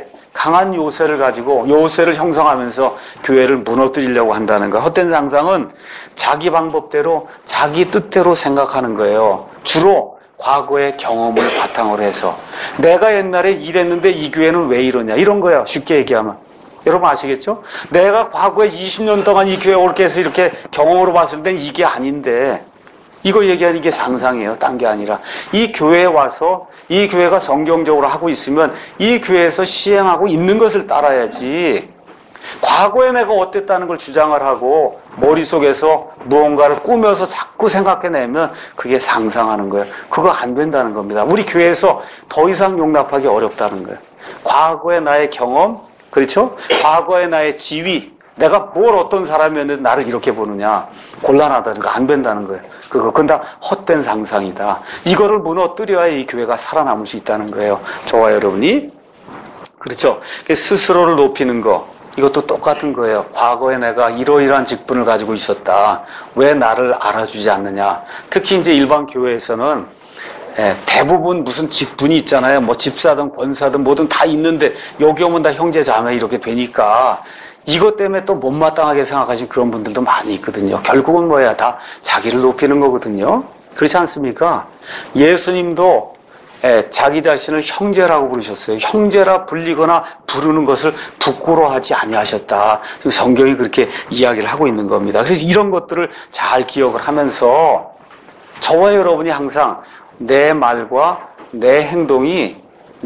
요새를 가지고 요새를 형성하면서 교회를 무너뜨리려고 한다는 거예요. 헛된 상상은 자기 방법대로 자기 뜻대로 생각하는 거예요. 주로 과거의 경험을 바탕으로 해서 내가 옛날에 이랬는데 이 교회는 왜 이러냐, 이런 거예요. 쉽게 얘기하면. 여러분 아시겠죠? 내가 과거에 20년 동안 이 교회 옳게 해서 이렇게 경험으로 봤을 땐 이게 아닌데, 이거 얘기하는 게 상상이에요. 딴 게 아니라 이 교회에 와서 이 교회가 성경적으로 하고 있으면 이 교회에서 시행하고 있는 것을 따라야지, 과거에 내가 어땠다는 걸 주장을 하고 머릿속에서 무언가를 꾸며서 자꾸 생각해내면 그게 상상하는 거예요. 그거 안 된다는 겁니다. 우리 교회에서 더 이상 용납하기 어렵다는 거예요. 과거의 나의 경험, 그렇죠? 과거의 나의 지위, 내가 뭘 어떤 사람이었는데 나를 이렇게 보느냐, 곤란하다는 거, 안 된다는 거예요. 그건 다 헛된 상상이다. 이거를 무너뜨려야 이 교회가 살아남을 수 있다는 거예요. 저와 여러분이. 그렇죠? 스스로를 높이는 거, 이것도 똑같은 거예요. 과거에 내가 이러이러한 직분을 가지고 있었다. 왜 나를 알아주지 않느냐. 특히 이제 일반 교회에서는 대부분 무슨 직분이 있잖아요. 뭐 집사든 권사든 뭐든 다 있는데 여기 오면 다 형제 자매 이렇게 되니까 이것 때문에 또 못마땅하게 생각하신 그런 분들도 많이 있거든요. 결국은 뭐야? 다 자기를 높이는 거거든요. 그렇지 않습니까? 예수님도 자기 자신을 형제라고 부르셨어요. 형제라 불리거나 부르는 것을 부끄러워하지 아니하셨다. 성경이 그렇게 이야기를 하고 있는 겁니다. 그래서 이런 것들을 잘 기억을 하면서 저와 여러분이 항상 내 말과 내 행동이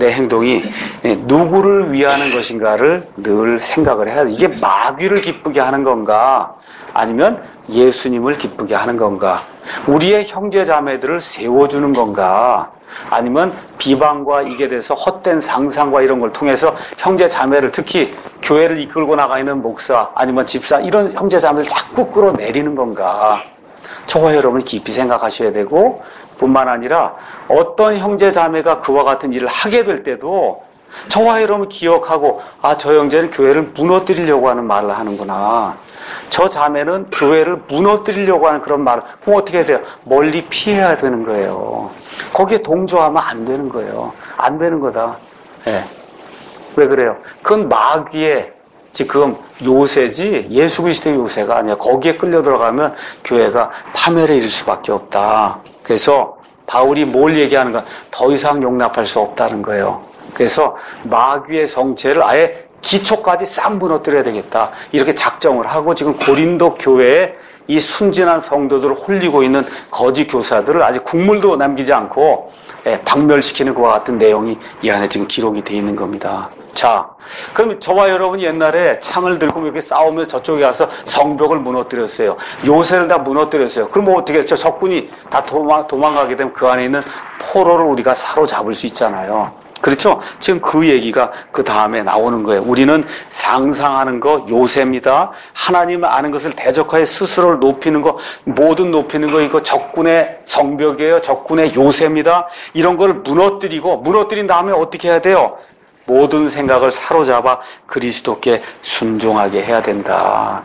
누구를 위하는 것인가를 늘 생각을 해야 돼. 이게 마귀를 기쁘게 하는 건가, 아니면 예수님을 기쁘게 하는 건가, 우리의 형제 자매들을 세워주는 건가, 아니면 비방과 이게 돼서 헛된 상상과 이런 걸 통해서 형제 자매를, 특히 교회를 이끌고 나가 있는 목사 아니면 집사, 이런 형제 자매를 자꾸 끌어내리는 건가. 저와 여러분이 깊이 생각하셔야 되고, 뿐만 아니라 어떤 형제 자매가 그와 같은 일을 하게 될 때도 저와 여러분 기억하고, 아, 저 형제는 교회를 무너뜨리려고 하는 말을 하는구나, 저 자매는 교회를 무너뜨리려고 하는 그런 말을, 그럼 어떻게 해야 돼요? 멀리 피해야 되는 거예요. 거기에 동조하면 안 되는 거예요. 안 되는 거다. 네. 왜 그래요? 그건 마귀의 지금 요새지 예수 그리스도의 요새가 아니야. 거기에 끌려 들어가면 교회가 파멸에 이를 수밖에 없다. 그래서 바울이 뭘 얘기하는가? 더 이상 용납할 수 없다는 거예요. 그래서 마귀의 성체를 아예 기초까지 싹 무너뜨려야 되겠다. 이렇게 작정을 하고 지금 고린도 교회에 이 순진한 성도들을 홀리고 있는 거짓 교사들을 아직 국물도 남기지 않고 박멸시키는 것과 같은 내용이 이 안에 지금 기록이 되어 있는 겁니다. 자, 그럼 저와 여러분이 옛날에 창을 들고 이렇게 싸우면서 저쪽에 가서 성벽을 무너뜨렸어요. 요새를 다 무너뜨렸어요. 그럼 뭐 어떻게 저 적군이 다 도망가게 되면 그 안에 있는 포로를 우리가 사로잡을 수 있잖아요. 그렇죠? 지금 그 얘기가 그 다음에 나오는 거예요. 우리는 상상하는 거 요새입니다. 하나님을 아는 것을 대적하여 스스로를 높이는 거, 모든 높이는 거 이거 적군의 성벽이에요. 적군의 요새입니다. 이런 걸 무너뜨린 다음에 어떻게 해야 돼요? 모든 생각을 사로잡아 그리스도께 순종하게 해야 된다.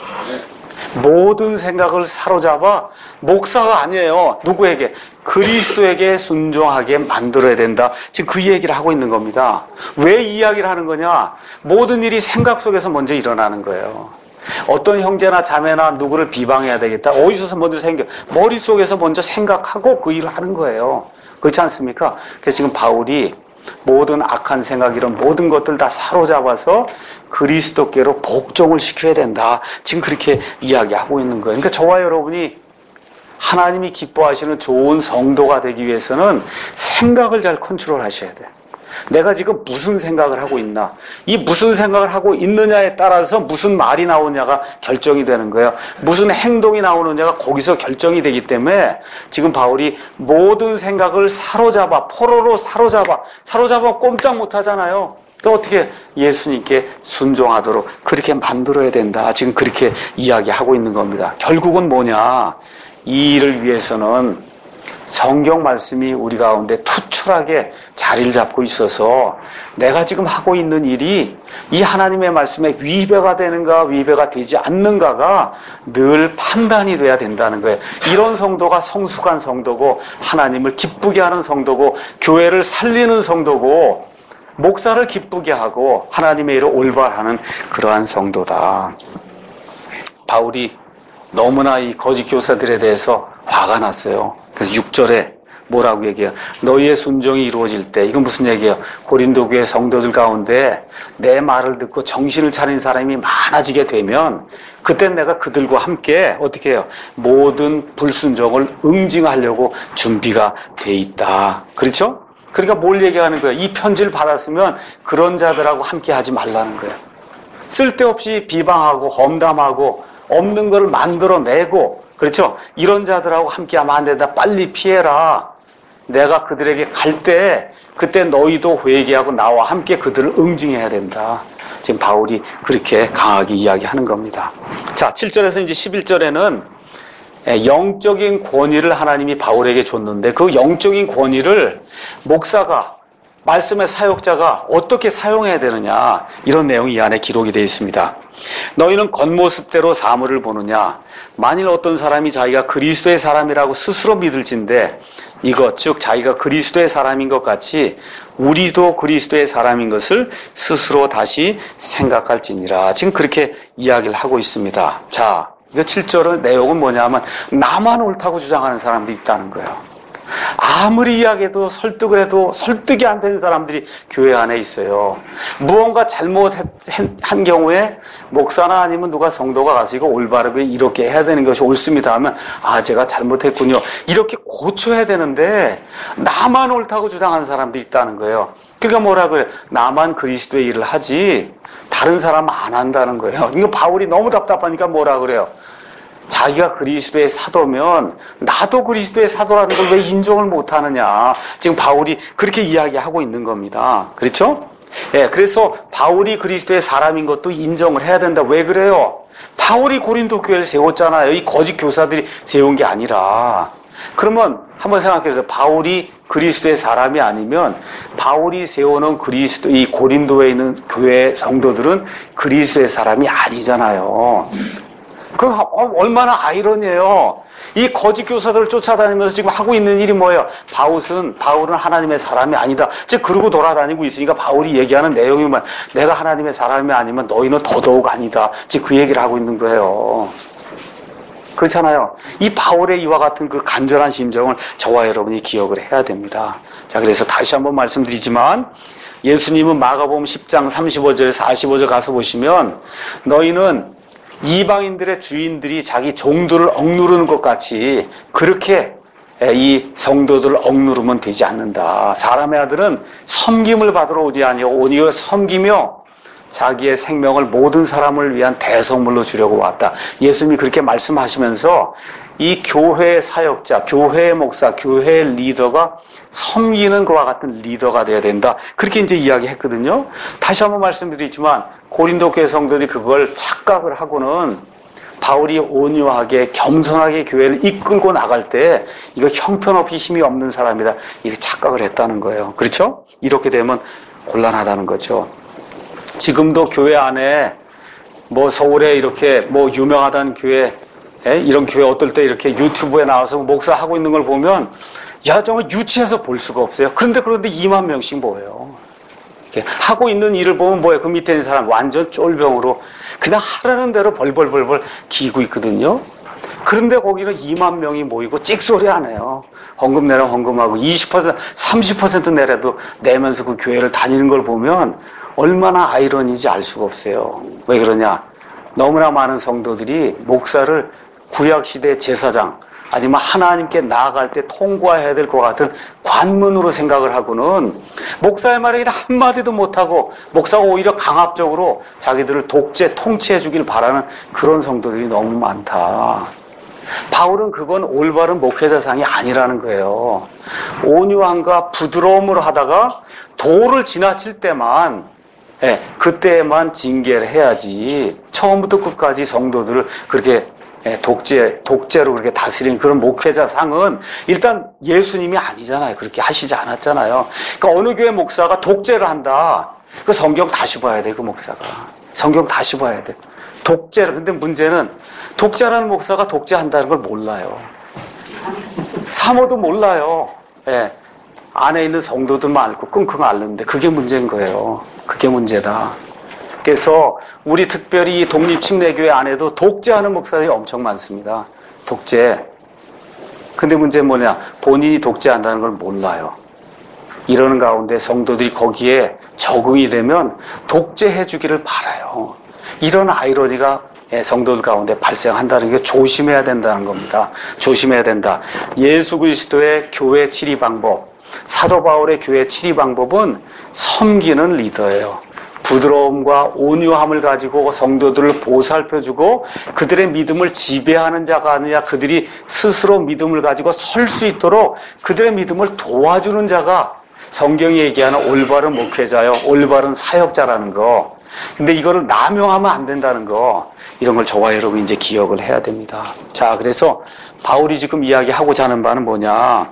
모든 생각을 사로잡아 목사가 아니에요. 누구에게? 그리스도에게 순종하게 만들어야 된다. 지금 그 얘기를 하고 있는 겁니다. 왜 이 이야기를 하는 거냐? 모든 일이 생각 속에서 먼저 일어나는 거예요. 어떤 형제나 자매나 누구를 비방해야 되겠다. 어디서 먼저 머릿속에서 먼저 생각하고 그 일을 하는 거예요. 그렇지 않습니까? 그래서 지금 바울이 모든 악한 생각 이런 모든 것들 다 사로잡아서 그리스도께로 복종을 시켜야 된다. 지금 그렇게 이야기하고 있는 거예요. 그러니까 저와 여러분이 하나님이 기뻐하시는 좋은 성도가 되기 위해서는 생각을 잘 컨트롤하셔야 돼요. 내가 지금 무슨 생각을 하고 있나? 이 무슨 생각을 하고 있느냐에 따라서 무슨 말이 나오냐가 결정이 되는 거예요. 무슨 행동이 나오느냐가 거기서 결정이 되기 때문에 지금 바울이 모든 생각을 사로잡아, 포로로 사로잡아 꼼짝 못 하잖아요. 또 어떻게 예수님께 순종하도록 그렇게 만들어야 된다. 지금 그렇게 이야기하고 있는 겁니다. 결국은 뭐냐? 이 일을 위해서는 성경 말씀이 우리 가운데 투철하게 자리를 잡고 있어서 내가 지금 하고 있는 일이 이 하나님의 말씀에 위배가 되는가 위배가 되지 않는가가 늘 판단이 돼야 된다는 거예요. 이런 성도가 성숙한 성도고 하나님을 기쁘게 하는 성도고 교회를 살리는 성도고 목사를 기쁘게 하고 하나님의 일을 올바르는 그러한 성도다. 바울이 너무나 이 거짓 교사들에 대해서 화가 났어요. 그래서 6절에 뭐라고 얘기해요? 너희의 순종이 이루어질 때, 이건 무슨 얘기예요? 고린도 교회 성도들 가운데 내 말을 듣고 정신을 차린 사람이 많아지게 되면 그때 내가 그들과 함께 어떻게 해요? 모든 불순종을 응징하려고 준비가 돼 있다. 그렇죠? 그러니까 뭘 얘기하는 거예요? 이 편지를 받았으면 그런 자들하고 함께 하지 말라는 거예요. 쓸데없이 비방하고 험담하고 없는 걸 만들어내고, 그렇죠? 이런 자들하고 함께하면 안 된다. 빨리 피해라. 내가 그들에게 갈 때 그때 너희도 회개하고 나와 함께 그들을 응징해야 된다. 지금 바울이 그렇게 강하게 이야기하는 겁니다. 자, 7절에서 이제 11절에는 영적인 권위를 하나님이 바울에게 줬는데 그 영적인 권위를 목사가, 말씀의 사역자가 어떻게 사용해야 되느냐, 이런 내용이 이 안에 기록이 되어 있습니다. 너희는 겉모습대로 사물을 보느냐? 만일 어떤 사람이 자기가 그리스도의 사람이라고 스스로 믿을진데 이것 즉 자기가 그리스도의 사람인 것 같이 우리도 그리스도의 사람인 것을 스스로 다시 생각할지니라. 지금 그렇게 이야기를 하고 있습니다. 자, 이거 7절의 내용은 뭐냐면 나만 옳다고 주장하는 사람들이 있다는 거예요. 아무리 이야기해도 설득을 해도 설득이 안 되는 사람들이 교회 안에 있어요. 무언가 잘못한 경우에 목사나 아니면 누가 성도가 가서 이거 올바르게 이렇게 해야 되는 것이 옳습니다 하면 아, 제가 잘못했군요. 이렇게 고쳐야 되는데 나만 옳다고 주장하는 사람들이 있다는 거예요. 그러니까 뭐라고 해요? 나만 그리스도의 일을 하지 다른 사람은 안 한다는 거예요. 이거 바울이 너무 답답하니까 뭐라 그래요? 자기가 그리스도의 사도면 나도 그리스도의 사도라는 걸 왜 인정을 못하느냐. 지금 바울이 그렇게 이야기하고 있는 겁니다. 그렇죠? 예, 그래서 바울이 그리스도의 사람인 것도 인정을 해야 된다. 왜 그래요? 바울이 고린도 교회를 세웠잖아요. 이 거짓 교사들이 세운 게 아니라. 그러면 한번 생각해보세요. 바울이 그리스도의 사람이 아니면 바울이 세우는 그리스도, 이 고린도에 있는 교회 성도들은 그리스도의 사람이 아니잖아요. 그 얼마나 아이러니해요. 이 거짓 교사들을 쫓아다니면서 지금 하고 있는 일이 뭐예요? 바울은 하나님의 사람이 아니다. 즉 그러고 돌아다니고 있으니까 바울이 얘기하는 내용이 뭐야? 내가 하나님의 사람이 아니면 너희는 더더욱 아니다. 즉 그 얘기를 하고 있는 거예요. 그렇잖아요. 이 바울의 이와 같은 그 간절한 심정을 저와 여러분이 기억을 해야 됩니다. 자, 자, 그래서 다시 한번 말씀드리지만 예수님은 마가복음 10장 35절 45절 가서 보시면 너희는 이방인들의 주인들이 자기 종들을 억누르는 것 같이 그렇게 이 성도들을 억누르면 되지 않는다. 사람의 아들은 섬김을 받으러 오지 아니요 오히려 섬기며 자기의 생명을 모든 사람을 위한 대성물로 주려고 왔다. 예수님이 그렇게 말씀하시면서 이 교회의 사역자, 교회의 목사, 교회의 리더가 섬기는 것과 같은 리더가 돼야 된다. 그렇게 이제 이야기했거든요. 다시 한번 말씀드리지만 고린도 교회 성도들이 그걸 착각을 하고는 바울이 온유하게 겸손하게 교회를 이끌고 나갈 때 이거 형편없이 힘이 없는 사람이다. 이렇게 착각을 했다는 거예요. 그렇죠? 이렇게 되면 곤란하다는 거죠. 지금도 교회 안에 뭐 서울에 이렇게 뭐 유명하다는 교회 이런 교회 어떨 때 이렇게 유튜브에 나와서 목사 하고 있는 걸 보면 야 정말 유치해서 볼 수가 없어요. 그런데 2만 명씩 모여요. 이렇게 하고 있는 일을 보면 뭐예요? 그 밑에 있는 사람 완전 쫄병으로 그냥 하라는 대로 벌벌벌벌 기고 있거든요. 그런데 거기는 2만 명이 모이고 찍소리 안 해요. 헌금 내라 헌금하고 20% 30% 내라도 내면서 그 교회를 다니는 걸 보면 얼마나 아이러니인지 알 수가 없어요. 왜 그러냐? 너무나 많은 성도들이 목사를 구약시대 제사장 아니면 하나님께 나아갈 때 통과해야 될 것 같은 관문으로 생각을 하고는 목사의 말에 한마디도 못하고 목사가 오히려 강압적으로 자기들을 독재 통치해 주길 바라는 그런 성도들이 너무 많다. 바울은 그건 올바른 목회자상이 아니라는 거예요. 온유함과 부드러움으로 하다가 도를 지나칠 때만 그때만 징계를 해야지 처음부터 끝까지 성도들을 그렇게 독재로 그렇게 다스리는 그런 목회자 상은 일단 예수님이 아니잖아요. 그렇게 하시지 않았잖아요. 그러니까 어느 교회 목사가 독재를 한다. 그 성경 다시 봐야 돼, 그 목사가. 성경 다시 봐야 돼. 독재를. 근데 문제는 독재라는 목사가 독재한다는 걸 몰라요. 사모도 몰라요. 안에 있는 성도들만 알고 끙끙 앓는데 그게 문제인 거예요. 그게 문제다. 그래서 우리 특별히 독립침례교회 안에도 독재하는 목사들이 엄청 많습니다. 독재. 근데 문제는 뭐냐? 본인이 독재한다는 걸 몰라요. 이러는 가운데 성도들이 거기에 적응이 되면 독재해 주기를 바라요. 이런 아이러니가 성도들 가운데 발생한다는 게 조심해야 된다는 겁니다. 조심해야 된다. 예수 그리스도의 교회 치리 방법, 사도 바울의 교회 치리 방법은 섬기는 리더예요. 부드러움과 온유함을 가지고 성도들을 보살펴주고 그들의 믿음을 지배하는 자가 아니라 그들이 스스로 믿음을 가지고 설 수 있도록 그들의 믿음을 도와주는 자가 성경이 얘기하는 올바른 목회자요, 올바른 사역자라는 거. 근데 이거를 남용하면 안 된다는 거. 이런 걸 저와 여러분이 이제 기억을 해야 됩니다. 자, 그래서 바울이 지금 이야기하고자 하는 바는 뭐냐?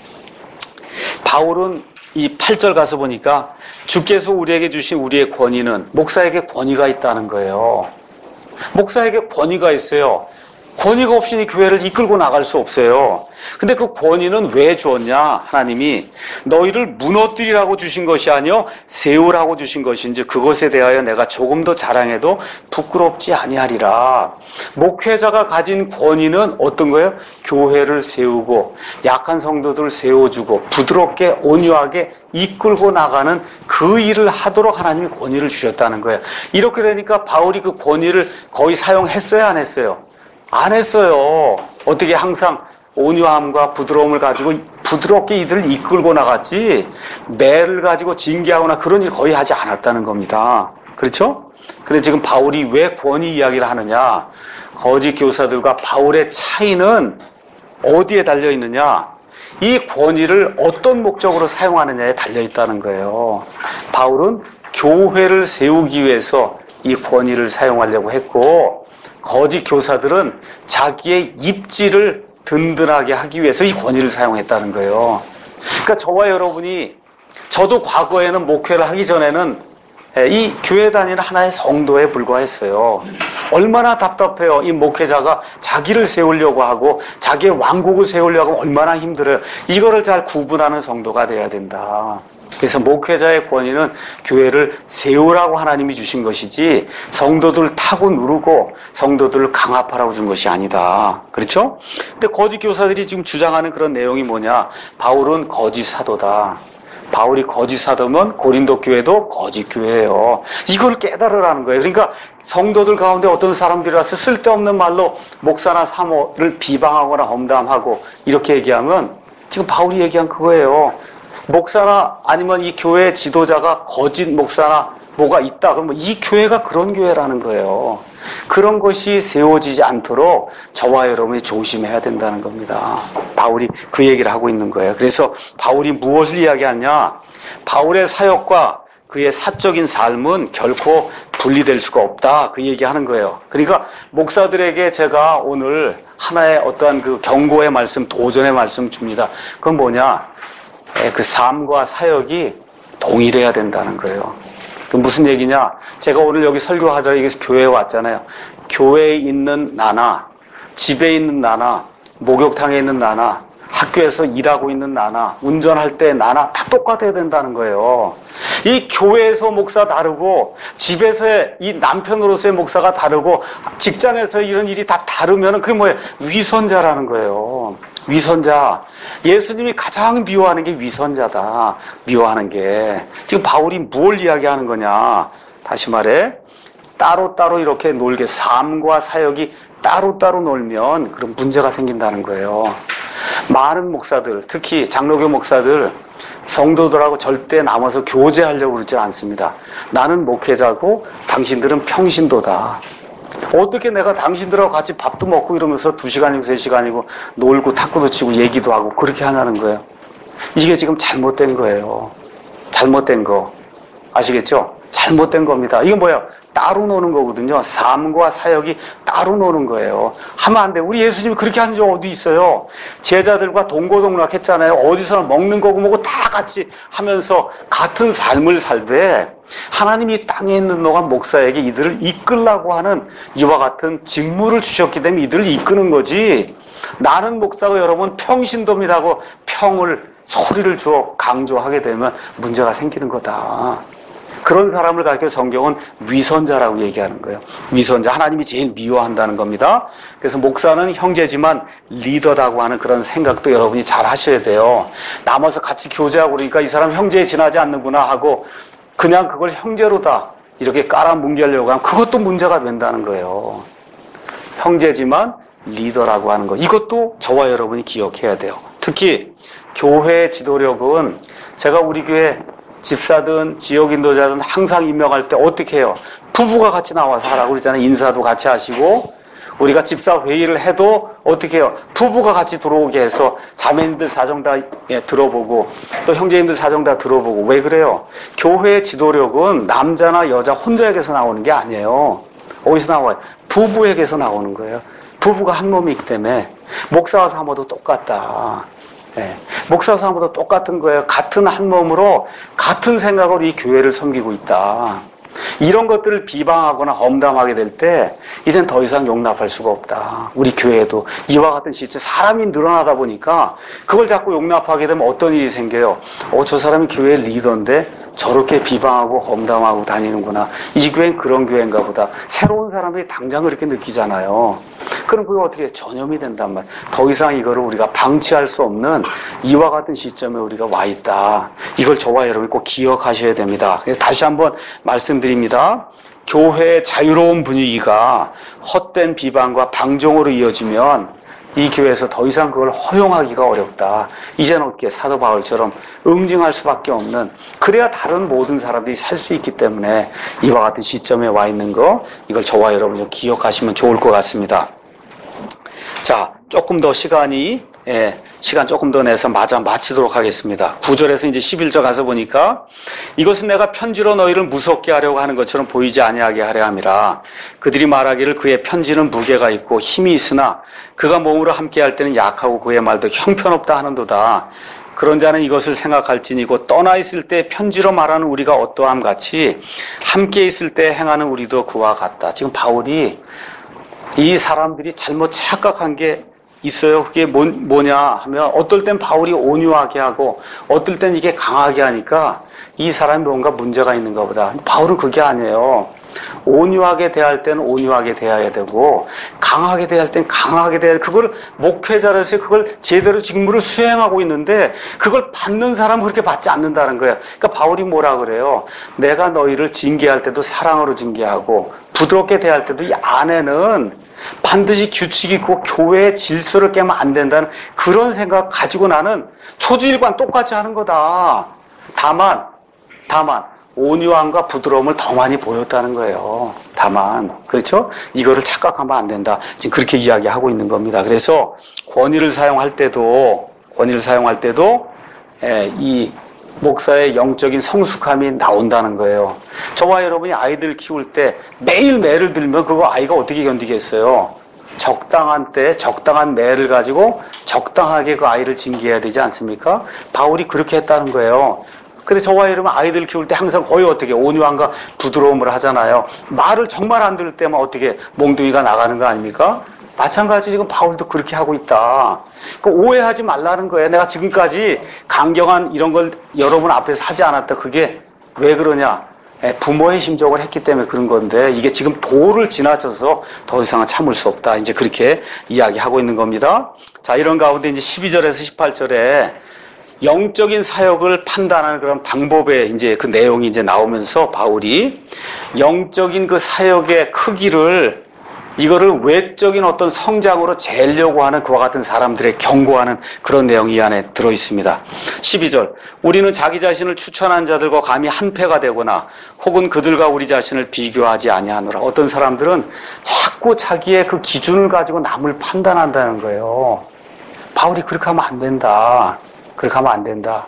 바울은 이 8절 가서 보니까 주께서 우리에게 주신 우리의 권위는 목사에게 권위가 있다는 거예요. 목사에게 권위가 있어요. 권위가 없이니 교회를 이끌고 나갈 수 없어요. 근데 그 권위는 왜 주었냐? 하나님이 너희를 무너뜨리라고 주신 것이 아니요 세우라고 주신 것인지 그것에 대하여 내가 조금 더 자랑해도 부끄럽지 아니하리라. 목회자가 가진 권위는 어떤 거예요? 교회를 세우고 약한 성도들을 세워주고 부드럽게 온유하게 이끌고 나가는 그 일을 하도록 하나님이 권위를 주셨다는 거예요. 이렇게 되니까 바울이 그 권위를 거의 사용했어요, 안 했어요? 안 했어요. 어떻게 항상 온유함과 부드러움을 가지고 부드럽게 이들을 이끌고 나갔지 매를 가지고 징계하거나 그런 일 거의 하지 않았다는 겁니다. 그렇죠? 근데 지금 바울이 왜 권위 이야기를 하느냐? 거짓 교사들과 바울의 차이는 어디에 달려 있느냐? 이 권위를 어떤 목적으로 사용하느냐에 달려 있다는 거예요. 바울은 교회를 세우기 위해서 이 권위를 사용하려고 했고 거짓 교사들은 자기의 입지를 든든하게 하기 위해서 이 권위를 사용했다는 거예요. 그러니까 저와 여러분이 저도 과거에는 목회를 하기 전에는 이 교회 다니는 하나의 성도에 불과했어요. 얼마나 답답해요. 이 목회자가 자기를 세우려고 하고 자기의 왕국을 세우려고 하면 얼마나 힘들어요. 이거를 잘 구분하는 성도가 돼야 된다. 그래서 목회자의 권위는 교회를 세우라고 하나님이 주신 것이지 성도들을 타고 누르고 성도들을 강압하라고 준 것이 아니다. 그렇죠? 근데 거짓 교사들이 지금 주장하는 그런 내용이 뭐냐? 바울은 거짓 사도다. 바울이 거짓 사도면 고린도 교회도 거짓 교회예요. 이걸 깨달으라는 거예요. 그러니까 성도들 가운데 어떤 사람들이 와서 쓸데없는 말로 목사나 사모를 비방하거나 험담하고 이렇게 얘기하면 지금 바울이 얘기한 그거예요. 목사나 아니면 이 교회 지도자가 거짓 목사나 뭐가 있다 그러면 이 교회가 그런 교회라는 거예요. 그런 것이 세워지지 않도록 저와 여러분이 조심해야 된다는 겁니다. 바울이 그 얘기를 하고 있는 거예요. 그래서 바울이 무엇을 이야기하냐? 바울의 사역과 그의 사적인 삶은 결코 분리될 수가 없다. 그 얘기하는 거예요. 그러니까 목사들에게 제가 오늘 하나의 어떠한 그 경고의 말씀, 도전의 말씀 줍니다. 그건 뭐냐? 그 삶과 사역이 동일해야 된다는 거예요. 그 무슨 얘기냐? 제가 오늘 여기 설교하자 여기서 교회에 왔잖아요. 교회에 있는 나나, 집에 있는 나나, 목욕탕에 있는 나나, 학교에서 일하고 있는 나나, 운전할 때 나나 다 똑같아야 된다는 거예요. 이 교회에서 목사 다르고 집에서의 이 남편으로서의 목사가 다르고 직장에서 이런 일이 다 다르면 그게 뭐예요? 위선자라는 거예요. 위선자. 예수님이 가장 미워하는 게 위선자다. 미워하는 게. 지금 바울이 뭘 이야기하는 거냐? 다시 말해 따로따로 이렇게 놀게 삶과 사역이 따로따로 놀면 그런 문제가 생긴다는 거예요. 많은 목사들, 특히 장로교 목사들 성도들하고 절대 남아서 교제하려고 그러지 않습니다. 나는 목회자고 당신들은 평신도다. 어떻게 내가 당신들하고 같이 밥도 먹고 이러면서 2시간이고 3시간이고 놀고 탁구도 치고 얘기도 하고 그렇게 하냐는 거예요. 이게 지금 잘못된 거예요. 잘못된 거. 아시겠죠? 잘못된 겁니다. 이건 뭐예요? 따로 노는 거거든요. 삶과 사역이 따로 노는 거예요. 하면 안 돼. 우리 예수님이 그렇게 한 적 어디 있어요? 제자들과 동고동락 했잖아요. 어디서나 먹는 거고 뭐고 다 같이 하면서 같은 삶을 살되 하나님이 땅에 있는 동안 목사에게 이들을 이끌라고 하는 이와 같은 직무를 주셨기 때문에 이들을 이끄는 거지. 나는 목사고 여러분 평신도입니다고 평을 소리를 주어 강조하게 되면 문제가 생기는 거다. 그런 사람을 가리켜 성경은 위선자라고 얘기하는 거예요. 위선자, 하나님이 제일 미워한다는 겁니다. 그래서 목사는 형제지만 리더라고 하는 그런 생각도 여러분이 잘 하셔야 돼요. 남아서 같이 교제하고 그러니까 이 사람 형제에 지나지 않는구나 하고 그냥 그걸 형제로다 이렇게 깔아뭉개려고 하면 그것도 문제가 된다는 거예요. 형제지만 리더라고 하는 거, 이것도 저와 여러분이 기억해야 돼요. 특히 교회 지도력은 제가 우리 교회 집사든 지역 인도자든 항상 임명할 때 어떻게 해요? 부부가 같이 나와서 하라고 그러잖아요. 인사도 같이 하시고 우리가 집사 회의를 해도 어떻게 해요? 부부가 같이 들어오게 해서 자매님들 사정 다 들어보고 또 형제님들 사정 다 들어보고. 왜 그래요? 교회 지도력은 남자나 여자 혼자에게서 나오는 게 아니에요. 어디서 나와요? 부부에게서 나오는 거예요. 부부가 한 몸이기 때문에 목사와 사모도 똑같다. 네. 목사 사모도 똑같은 거예요. 같은 한 몸으로 같은 생각으로 이 교회를 섬기고 있다. 이런 것들을 비방하거나 험담하게 될 때 이젠 더 이상 용납할 수가 없다. 우리 교회에도 이와 같은 시스템, 사람이 늘어나다 보니까 그걸 자꾸 용납하게 되면 어떤 일이 생겨요? 저 사람이 교회 리더인데 저렇게 비방하고 험담하고 다니는구나. 이 교회는 그런 교회인가 보다. 새로운 사람들이 당장 그렇게 느끼잖아요. 그럼 그게 어떻게 전염이 된단 말이에요. 더 이상 이거를 우리가 방치할 수 없는 이와 같은 시점에 우리가 와 있다. 이걸 저와 여러분이 꼭 기억하셔야 됩니다. 그래서 다시 한번 말씀드립니다. 교회의 자유로운 분위기가 헛된 비방과 방종으로 이어지면 이 교회에서 더 이상 그걸 허용하기가 어렵다. 이제는 어떻게 사도 바울처럼 응징할 수밖에 없는, 그래야 다른 모든 사람들이 살 수 있기 때문에 이와 같은 시점에 와 있는 거, 이걸 저와 여러분이 기억하시면 좋을 것 같습니다. 자, 조금 더 시간 조금 더 내서 마치도록 하겠습니다. 9절에서 이제 11절 가서 보니까 이것은 내가 편지로 너희를 무섭게 하려고 하는 것처럼 보이지 아니하게 하려 함이라. 그들이 말하기를 그의 편지는 무게가 있고 힘이 있으나 그가 몸으로 함께 할 때는 약하고 그의 말도 형편없다 하는도다. 그런 자는 이것을 생각할지니고 떠나 있을 때 편지로 말하는 우리가 어떠함 같이 함께 있을 때 행하는 우리도 그와 같다. 지금 바울이 이 사람들이 잘못 착각한 게 있어요. 그게 뭐냐 하면 어떨 땐 바울이 온유하게 하고 어떨 땐 이게 강하게 하니까 이 사람이 뭔가 문제가 있는가 보다. 바울은 그게 아니에요. 온유하게 대할 때는 온유하게 대해야 되고 강하게 대할 때는 강하게 대해야 그걸 목회자로서 그걸 제대로 직무를 수행하고 있는데 그걸 받는 사람은 그렇게 받지 않는다는 거예요. 그러니까 바울이 뭐라 그래요? 내가 너희를 징계할 때도 사랑으로 징계하고 부드럽게 대할 때도 이 안에는 반드시 규칙이 있고 교회의 질서를 깨면 안 된다는 그런 생각 가지고 나는 초주일관 똑같이 하는 거다. 다만 온유함과 부드러움을 더 많이 보였다는 거예요. 다만 그렇죠? 이거를 착각하면 안 된다. 지금 그렇게 이야기하고 있는 겁니다. 그래서 권위를 사용할 때도 이 목사의 영적인 성숙함이 나온다는 거예요. 저와 여러분이 아이들 키울 때 매일 매를 들면 그거 아이가 어떻게 견디겠어요? 적당한 때에 적당한 매를 가지고 적당하게 그 아이를 징계해야 되지 않습니까? 바울이 그렇게 했다는 거예요. 근데 저와 여러분 아이들 키울 때 항상 거의 어떻게 온유함과 부드러움을 하잖아요. 말을 정말 안 들을 때만 어떻게 몽둥이가 나가는 거 아닙니까? 마찬가지 지금 바울도 그렇게 하고 있다. 그러니까 오해하지 말라는 거예요. 내가 지금까지 강경한 이런 걸 여러분 앞에서 하지 않았다. 그게 왜 그러냐? 부모의 심정을 했기 때문에 그런 건데 이게 지금 도를 지나쳐서 더 이상은 참을 수 없다. 이제 그렇게 이야기하고 있는 겁니다. 자, 이런 가운데 이제 12절에서 18절에 영적인 사역을 판단하는 그런 방법의 이제 그 내용이 이제 나오면서 바울이 영적인 그 사역의 크기를 이거를 외적인 어떤 성장으로 재려고 하는 그와 같은 사람들의 경고하는 그런 내용이 이 안에 들어 있습니다. 12절. 우리는 자기 자신을 추천한 자들과 감히 한패가 되거나 혹은 그들과 우리 자신을 비교하지 아니하노라. 어떤 사람들은 자꾸 자기의 그 기준을 가지고 남을 판단한다는 거예요. 바울이 그렇게 하면 안 된다. 그렇게 하면 안 된다.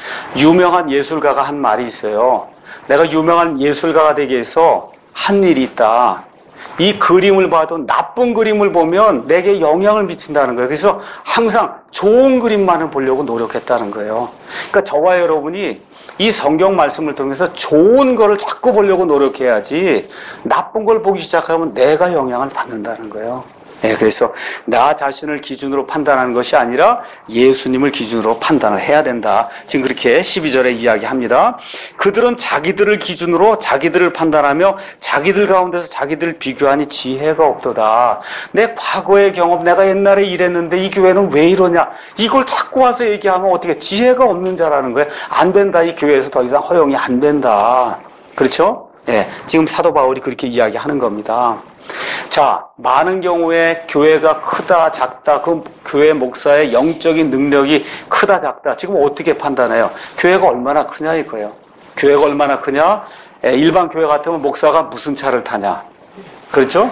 유명한 예술가가 한 말이 있어요. 내가 유명한 예술가가 되기 위해서 한 일이 있다. 이 그림을 봐도 나쁜 그림을 보면 내게 영향을 미친다는 거예요. 그래서 항상 좋은 그림만을 보려고 노력했다는 거예요. 그러니까 저와 여러분이 이 성경 말씀을 통해서 좋은 거를 자꾸 보려고 노력해야지 나쁜 걸 보기 시작하면 내가 영향을 받는다는 거예요. 네, 그래서 나 자신을 기준으로 판단하는 것이 아니라 예수님을 기준으로 판단을 해야 된다. 지금 그렇게 12절에 이야기합니다. 그들은 자기들을 기준으로 자기들을 판단하며 자기들 가운데서 자기들을 비교하니 지혜가 없도다. 내 과거의 경험, 내가 옛날에 이랬는데 이 교회는 왜 이러냐. 이걸 자꾸 와서 얘기하면 어떻게 지혜가 없는 자라는 거예요. 안 된다. 이 교회에서 더 이상 허용이 안 된다. 그렇죠? 예, 지금 사도 바울이 그렇게 이야기하는 겁니다. 자, 많은 경우에 교회가 크다 작다 그 교회 목사의 영적인 능력이 크다 작다 지금 어떻게 판단해요? 교회가 얼마나 크냐 이거예요. 교회가 얼마나 크냐? 일반 교회 같으면 목사가 무슨 차를 타냐? 그렇죠?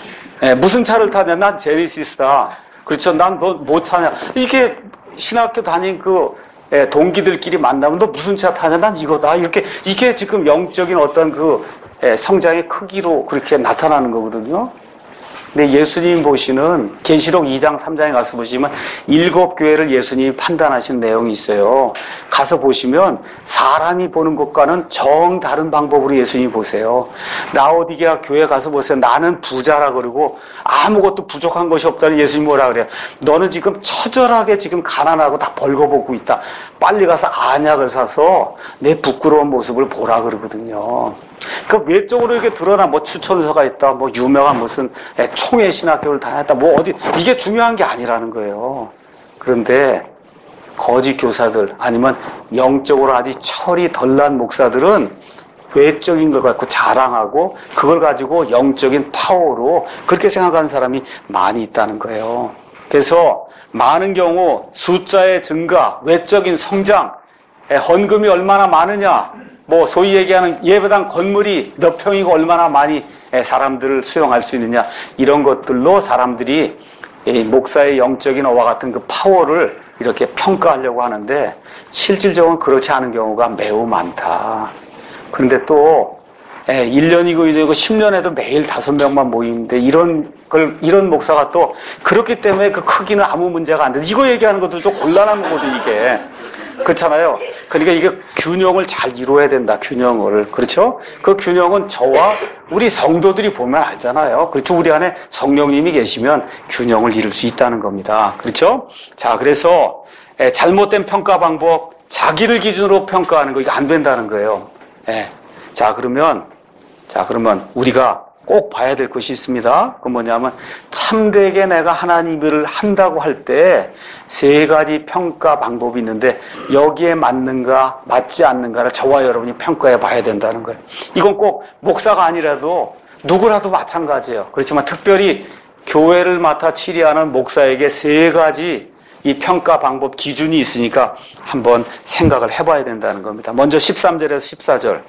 무슨 차를 타냐? 난 제네시스다. 그렇죠? 난 너 뭐 타냐? 이게 신학교 다닌 그 동기들끼리 만나면 너 무슨 차 타냐? 난 이거다. 이렇게 이게 지금 영적인 어떤 그 성장의 크기로 그렇게 나타나는 거거든요. 근데 예수님 보시는 계시록 2장 3장에 가서 보시면 7교회를 예수님이 판단하신 내용이 있어요. 가서 보시면 사람이 보는 것과는 정 다른 방법으로 예수님이 보세요. 라오디게아 교회 가서 보세요. 나는 부자라 그러고 아무것도 부족한 것이 없다는 예수님이 뭐라 그래요? 너는 지금 처절하게 지금 가난하고 다 벌거벗고 있다. 빨리 가서 안약을 사서 내 부끄러운 모습을 보라 그러거든요. 그 외적으로 이렇게 드러나 뭐 추천서가 있다, 뭐 유명한 무슨 총회 신학교를 다녔다, 뭐 어디 이게 중요한 게 아니라는 거예요. 그런데 거짓 교사들 아니면 영적으로 아직 철이 덜 난 목사들은 외적인 걸 갖고 자랑하고 그걸 가지고 영적인 파워로 그렇게 생각하는 사람이 많이 있다는 거예요. 그래서 많은 경우 숫자의 증가, 외적인 성장, 헌금이 얼마나 많으냐, 뭐 소위 얘기하는 예배당 건물이 몇 평이고 얼마나 많이 사람들을 수용할 수 있느냐 이런 것들로 사람들이 목사의 영적인 어와 같은 그 파워를 이렇게 평가하려고 하는데 실질적으로 그렇지 않은 경우가 매우 많다. 그런데 또 1년이고 2년이고 10년에도 매일 5명만 모이는데 이런 목사가 또 그렇기 때문에 그 크기는 아무 문제가 안 돼. 이거 얘기하는 것도 좀 곤란한 거거든 이게. 그렇잖아요. 그러니까 이게 균형을 잘 이루어야 된다. 균형을. 그렇죠? 그 균형은 저와 우리 성도들이 보면 알잖아요. 그렇죠? 우리 안에 성령님이 계시면 균형을 이룰 수 있다는 겁니다. 그렇죠? 자, 그래서 잘못된 평가 방법, 자기를 기준으로 평가하는 거 이거 안 된다는 거예요. 자, 그러면 우리가 꼭 봐야 될 것이 있습니다. 그건 뭐냐면 참되게 내가 하나님을 한다고 할 때 세 가지 평가 방법이 있는데 여기에 맞는가 맞지 않는가를 저와 여러분이 평가해 봐야 된다는 거예요. 이건 꼭 목사가 아니라도 누구라도 마찬가지예요. 그렇지만 특별히 교회를 맡아 치리하는 목사에게 세 가지 이 평가 방법 기준이 있으니까 한번 생각을 해봐야 된다는 겁니다. 먼저 13절에서 14절.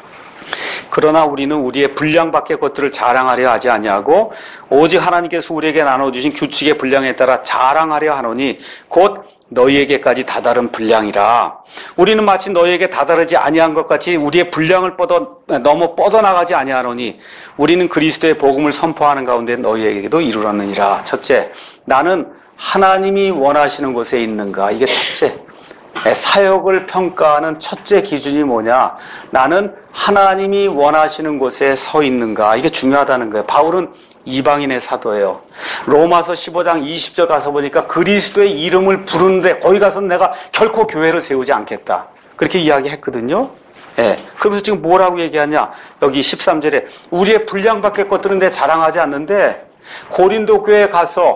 그러나 우리는 우리의 분량 밖의 것들을 자랑하려 하지 아니하고 오직 하나님께서 우리에게 나눠주신 규칙의 분량에 따라 자랑하려 하노니 곧 너희에게까지 다다른 분량이라. 우리는 마치 너희에게 다다르지 아니한 것 같이 우리의 분량을 너무 뻗어나가지 아니하노니 우리는 그리스도의 복음을 선포하는 가운데 너희에게도 이르렀느니라. 첫째, 나는 하나님이 원하시는 곳에 있는가? 이게 첫째. 사역을 평가하는 첫째 기준이 뭐냐? 나는 하나님이 원하시는 곳에 서 있는가? 이게 중요하다는 거예요. 바울은 이방인의 사도예요. 로마서 15장 20절 가서 보니까 그리스도의 이름을 부르는데 거기 가서 내가 결코 교회를 세우지 않겠다. 그렇게 이야기했거든요. 그러면서 지금 뭐라고 얘기하냐? 여기 13절에 우리의 분량 밖의 것들은 내 자랑하지 않는데 고린도에 가서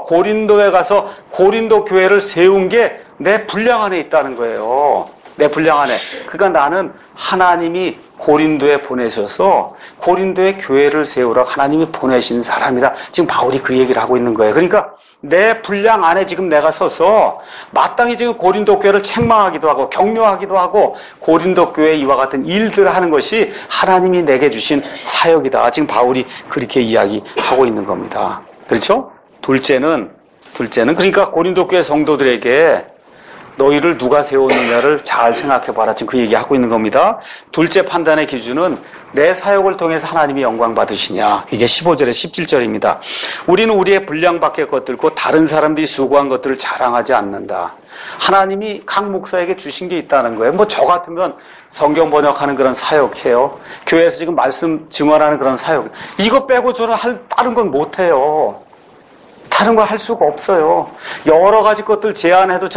고린도 교회를 세운 게 내 분량 안에 있다는 거예요. 내 분량 안에. 그러니까 나는 하나님이 고린도에 보내셔서 고린도의 교회를 세우라 하나님이 보내신 사람이다. 지금 바울이 그 얘기를 하고 있는 거예요. 그러니까 내 분량 안에 지금 내가 서서 마땅히 지금 고린도 교회를 책망하기도 하고 격려하기도 하고 고린도 교회 이와 같은 일들을 하는 것이 하나님이 내게 주신 사역이다. 지금 바울이 그렇게 이야기하고 있는 겁니다. 그렇죠? 둘째는 그러니까 고린도 교회 성도들에게 너희를 누가 세웠느냐를 잘 생각해봐라. 지금 그 얘기하고 있는 겁니다. 둘째 판단의 기준은 내 사역을 통해서 하나님이 영광 받으시냐. 이게 15절에 17절입니다. 우리는 우리의 분량 밖의 것들, 곧 다른 사람들이 수고한 것들을 자랑하지 않는다. 하나님이 각 목사에게 주신 게 있다는 거예요. 저 같으면 성경 번역하는 그런 사역해요. 교회에서 지금 말씀 증언하는 그런 사역. 이거 빼고 저는 다른 건 못해요. 다른 걸 할 수가 없어요. 여러 가지 것들 제안해도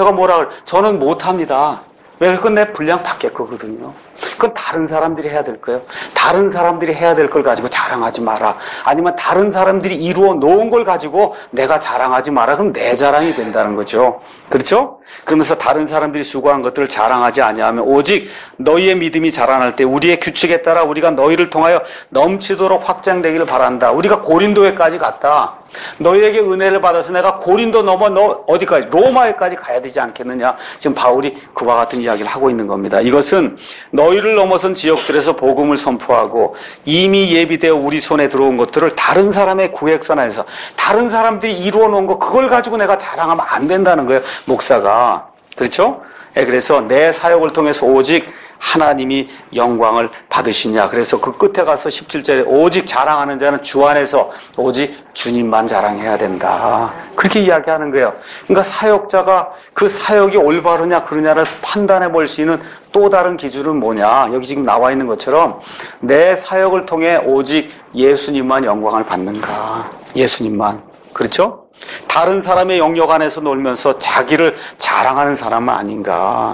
저는 못합니다. 왜? 그건 내 분량 밖의 거거든요. 그건 다른 사람들이 해야 될 거예요. 다른 사람들이 해야 될 걸 가지고 자랑하지 마라. 아니면 다른 사람들이 이루어 놓은 걸 가지고 내가 자랑하지 마라. 그럼 내 자랑이 된다는 거죠. 그렇죠? 그러면서 다른 사람들이 수고한 것들을 자랑하지 아니하면 오직 너희의 믿음이 자라날 때 우리의 규칙에 따라 우리가 너희를 통하여 넘치도록 확장되기를 바란다. 우리가 고린도에까지 갔다. 너희에게 은혜를 받아서 내가 고린도 넘어 너 어디까지? 로마에까지 가야 되지 않겠느냐. 지금 바울이 그와 같은 이야기를 하고 있는 겁니다. 이것은 너희를 넘어선 지역들에서 복음을 선포하고 이미 예비되어 우리 손에 들어온 것들을 다른 사람의 구획선 안에서 다른 사람들이 이루어 놓은 거 그걸 가지고 내가 자랑하면 안 된다는 거예요. 목사가. 그렇죠? 그래서 내 사역을 통해서 오직 하나님이 영광을 받으시냐. 그래서 그 끝에 가서 17절에 오직 자랑하는 자는 주 안에서 오직 주님만 자랑해야 된다. 그렇게 이야기하는 거예요. 그러니까 사역자가 그 사역이 올바르냐 그러냐를 판단해 볼 수 있는 또 다른 기준은 뭐냐. 여기 지금 나와 있는 것처럼 내 사역을 통해 오직 예수님만 영광을 받는가. 예수님만. 그렇죠? 다른 사람의 영역 안에서 놀면서 자기를 자랑하는 사람은 아닌가.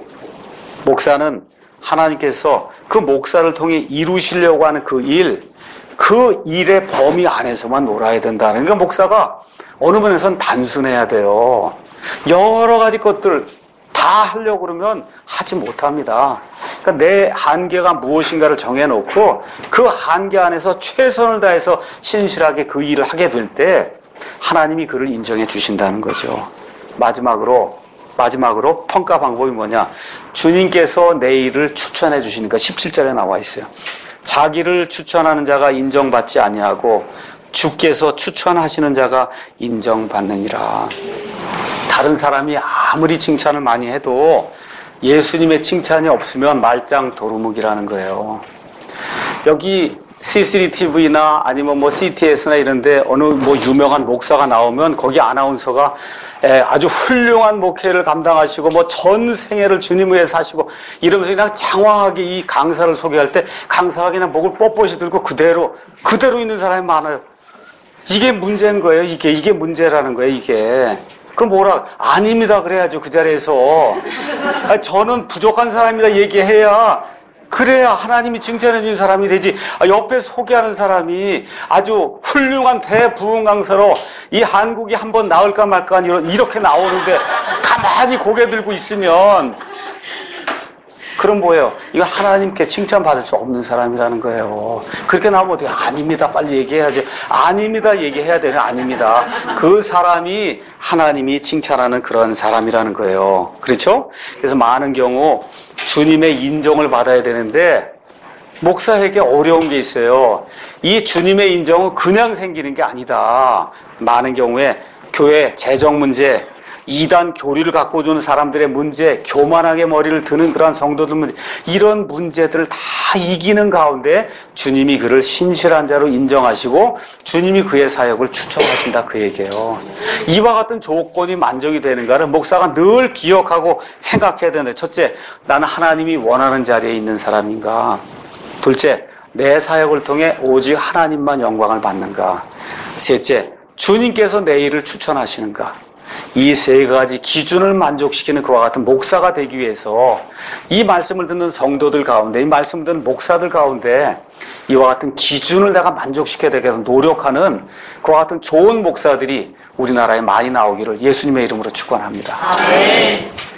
목사는 하나님께서 그 목사를 통해 이루시려고 하는 그 일의 범위 안에서만 놀아야 된다. 그러니까 목사가 어느 면에서는 단순해야 돼요. 여러 가지 것들 다 하려고 그러면 하지 못합니다. 그러니까 내 한계가 무엇인가를 정해놓고 그 한계 안에서 최선을 다해서 신실하게 그 일을 하게 될 때 하나님이 그를 인정해 주신다는 거죠. 마지막으로 평가 방법이 뭐냐? 주님께서 내 일을 추천해 주시니까 17절에 나와 있어요. 자기를 추천하는 자가 인정받지 아니하고 주께서 추천하시는 자가 인정받느니라. 다른 사람이 아무리 칭찬을 많이 해도 예수님의 칭찬이 없으면 말짱 도루묵이라는 거예요. 여기 CCTV나 아니면 뭐 CTS나 이런데 어느 뭐 유명한 목사가 나오면 거기 아나운서가 아주 훌륭한 목회를 감당하시고 뭐 전 생애를 주님 위해 사시고 이러면서 그냥 장황하게 이 강사를 소개할 때 강사가 그냥 목을 뻣뻣이 들고 그대로 있는 사람이 많아요. 이게 문제인 거예요. 이게 문제라는 거예요. 이게. 그럼 뭐라 아닙니다 그래야죠. 그 자리에서 저는 부족한 사람이다 얘기해야 그래야 하나님이 칭찬해 주는 사람이 되지. 옆에 소개하는 사람이 아주 훌륭한 대부흥 강사로 이 한국이 한번 나을까 말까 이렇게 나오는데 가만히 고개 들고 있으면 그럼 뭐예요? 이거 하나님께 칭찬받을 수 없는 사람이라는 거예요. 그렇게 나오면 어떻게 아닙니다. 빨리 얘기해야지. 아닙니다. 얘기해야 되는 아닙니다. 그 사람이 하나님이 칭찬하는 그런 사람이라는 거예요. 그렇죠? 그래서 많은 경우 주님의 인정을 받아야 되는데 목사에게 어려운 게 있어요. 이 주님의 인정은 그냥 생기는 게 아니다. 많은 경우에 교회 재정 문제, 이단 교리를 갖고 주는 사람들의 문제, 교만하게 머리를 드는 그러한 성도들 문제, 이런 문제들을 다 이기는 가운데 주님이 그를 신실한 자로 인정하시고 주님이 그의 사역을 추천하신다 그 얘기예요. 이와 같은 조건이 만족이 되는가를 목사가 늘 기억하고 생각해야 되는데, 첫째, 나는 하나님이 원하는 자리에 있는 사람인가? 둘째, 내 사역을 통해 오직 하나님만 영광을 받는가? 셋째, 주님께서 내 일을 추천하시는가? 이 세 가지 기준을 만족시키는 그와 같은 목사가 되기 위해서 이 말씀을 듣는 성도들 가운데, 이 말씀을 듣는 목사들 가운데 이와 같은 기준을 내가 만족시켜야 되기 위해서 노력하는 그와 같은 좋은 목사들이 우리나라에 많이 나오기를 예수님의 이름으로 축원합니다. 아멘.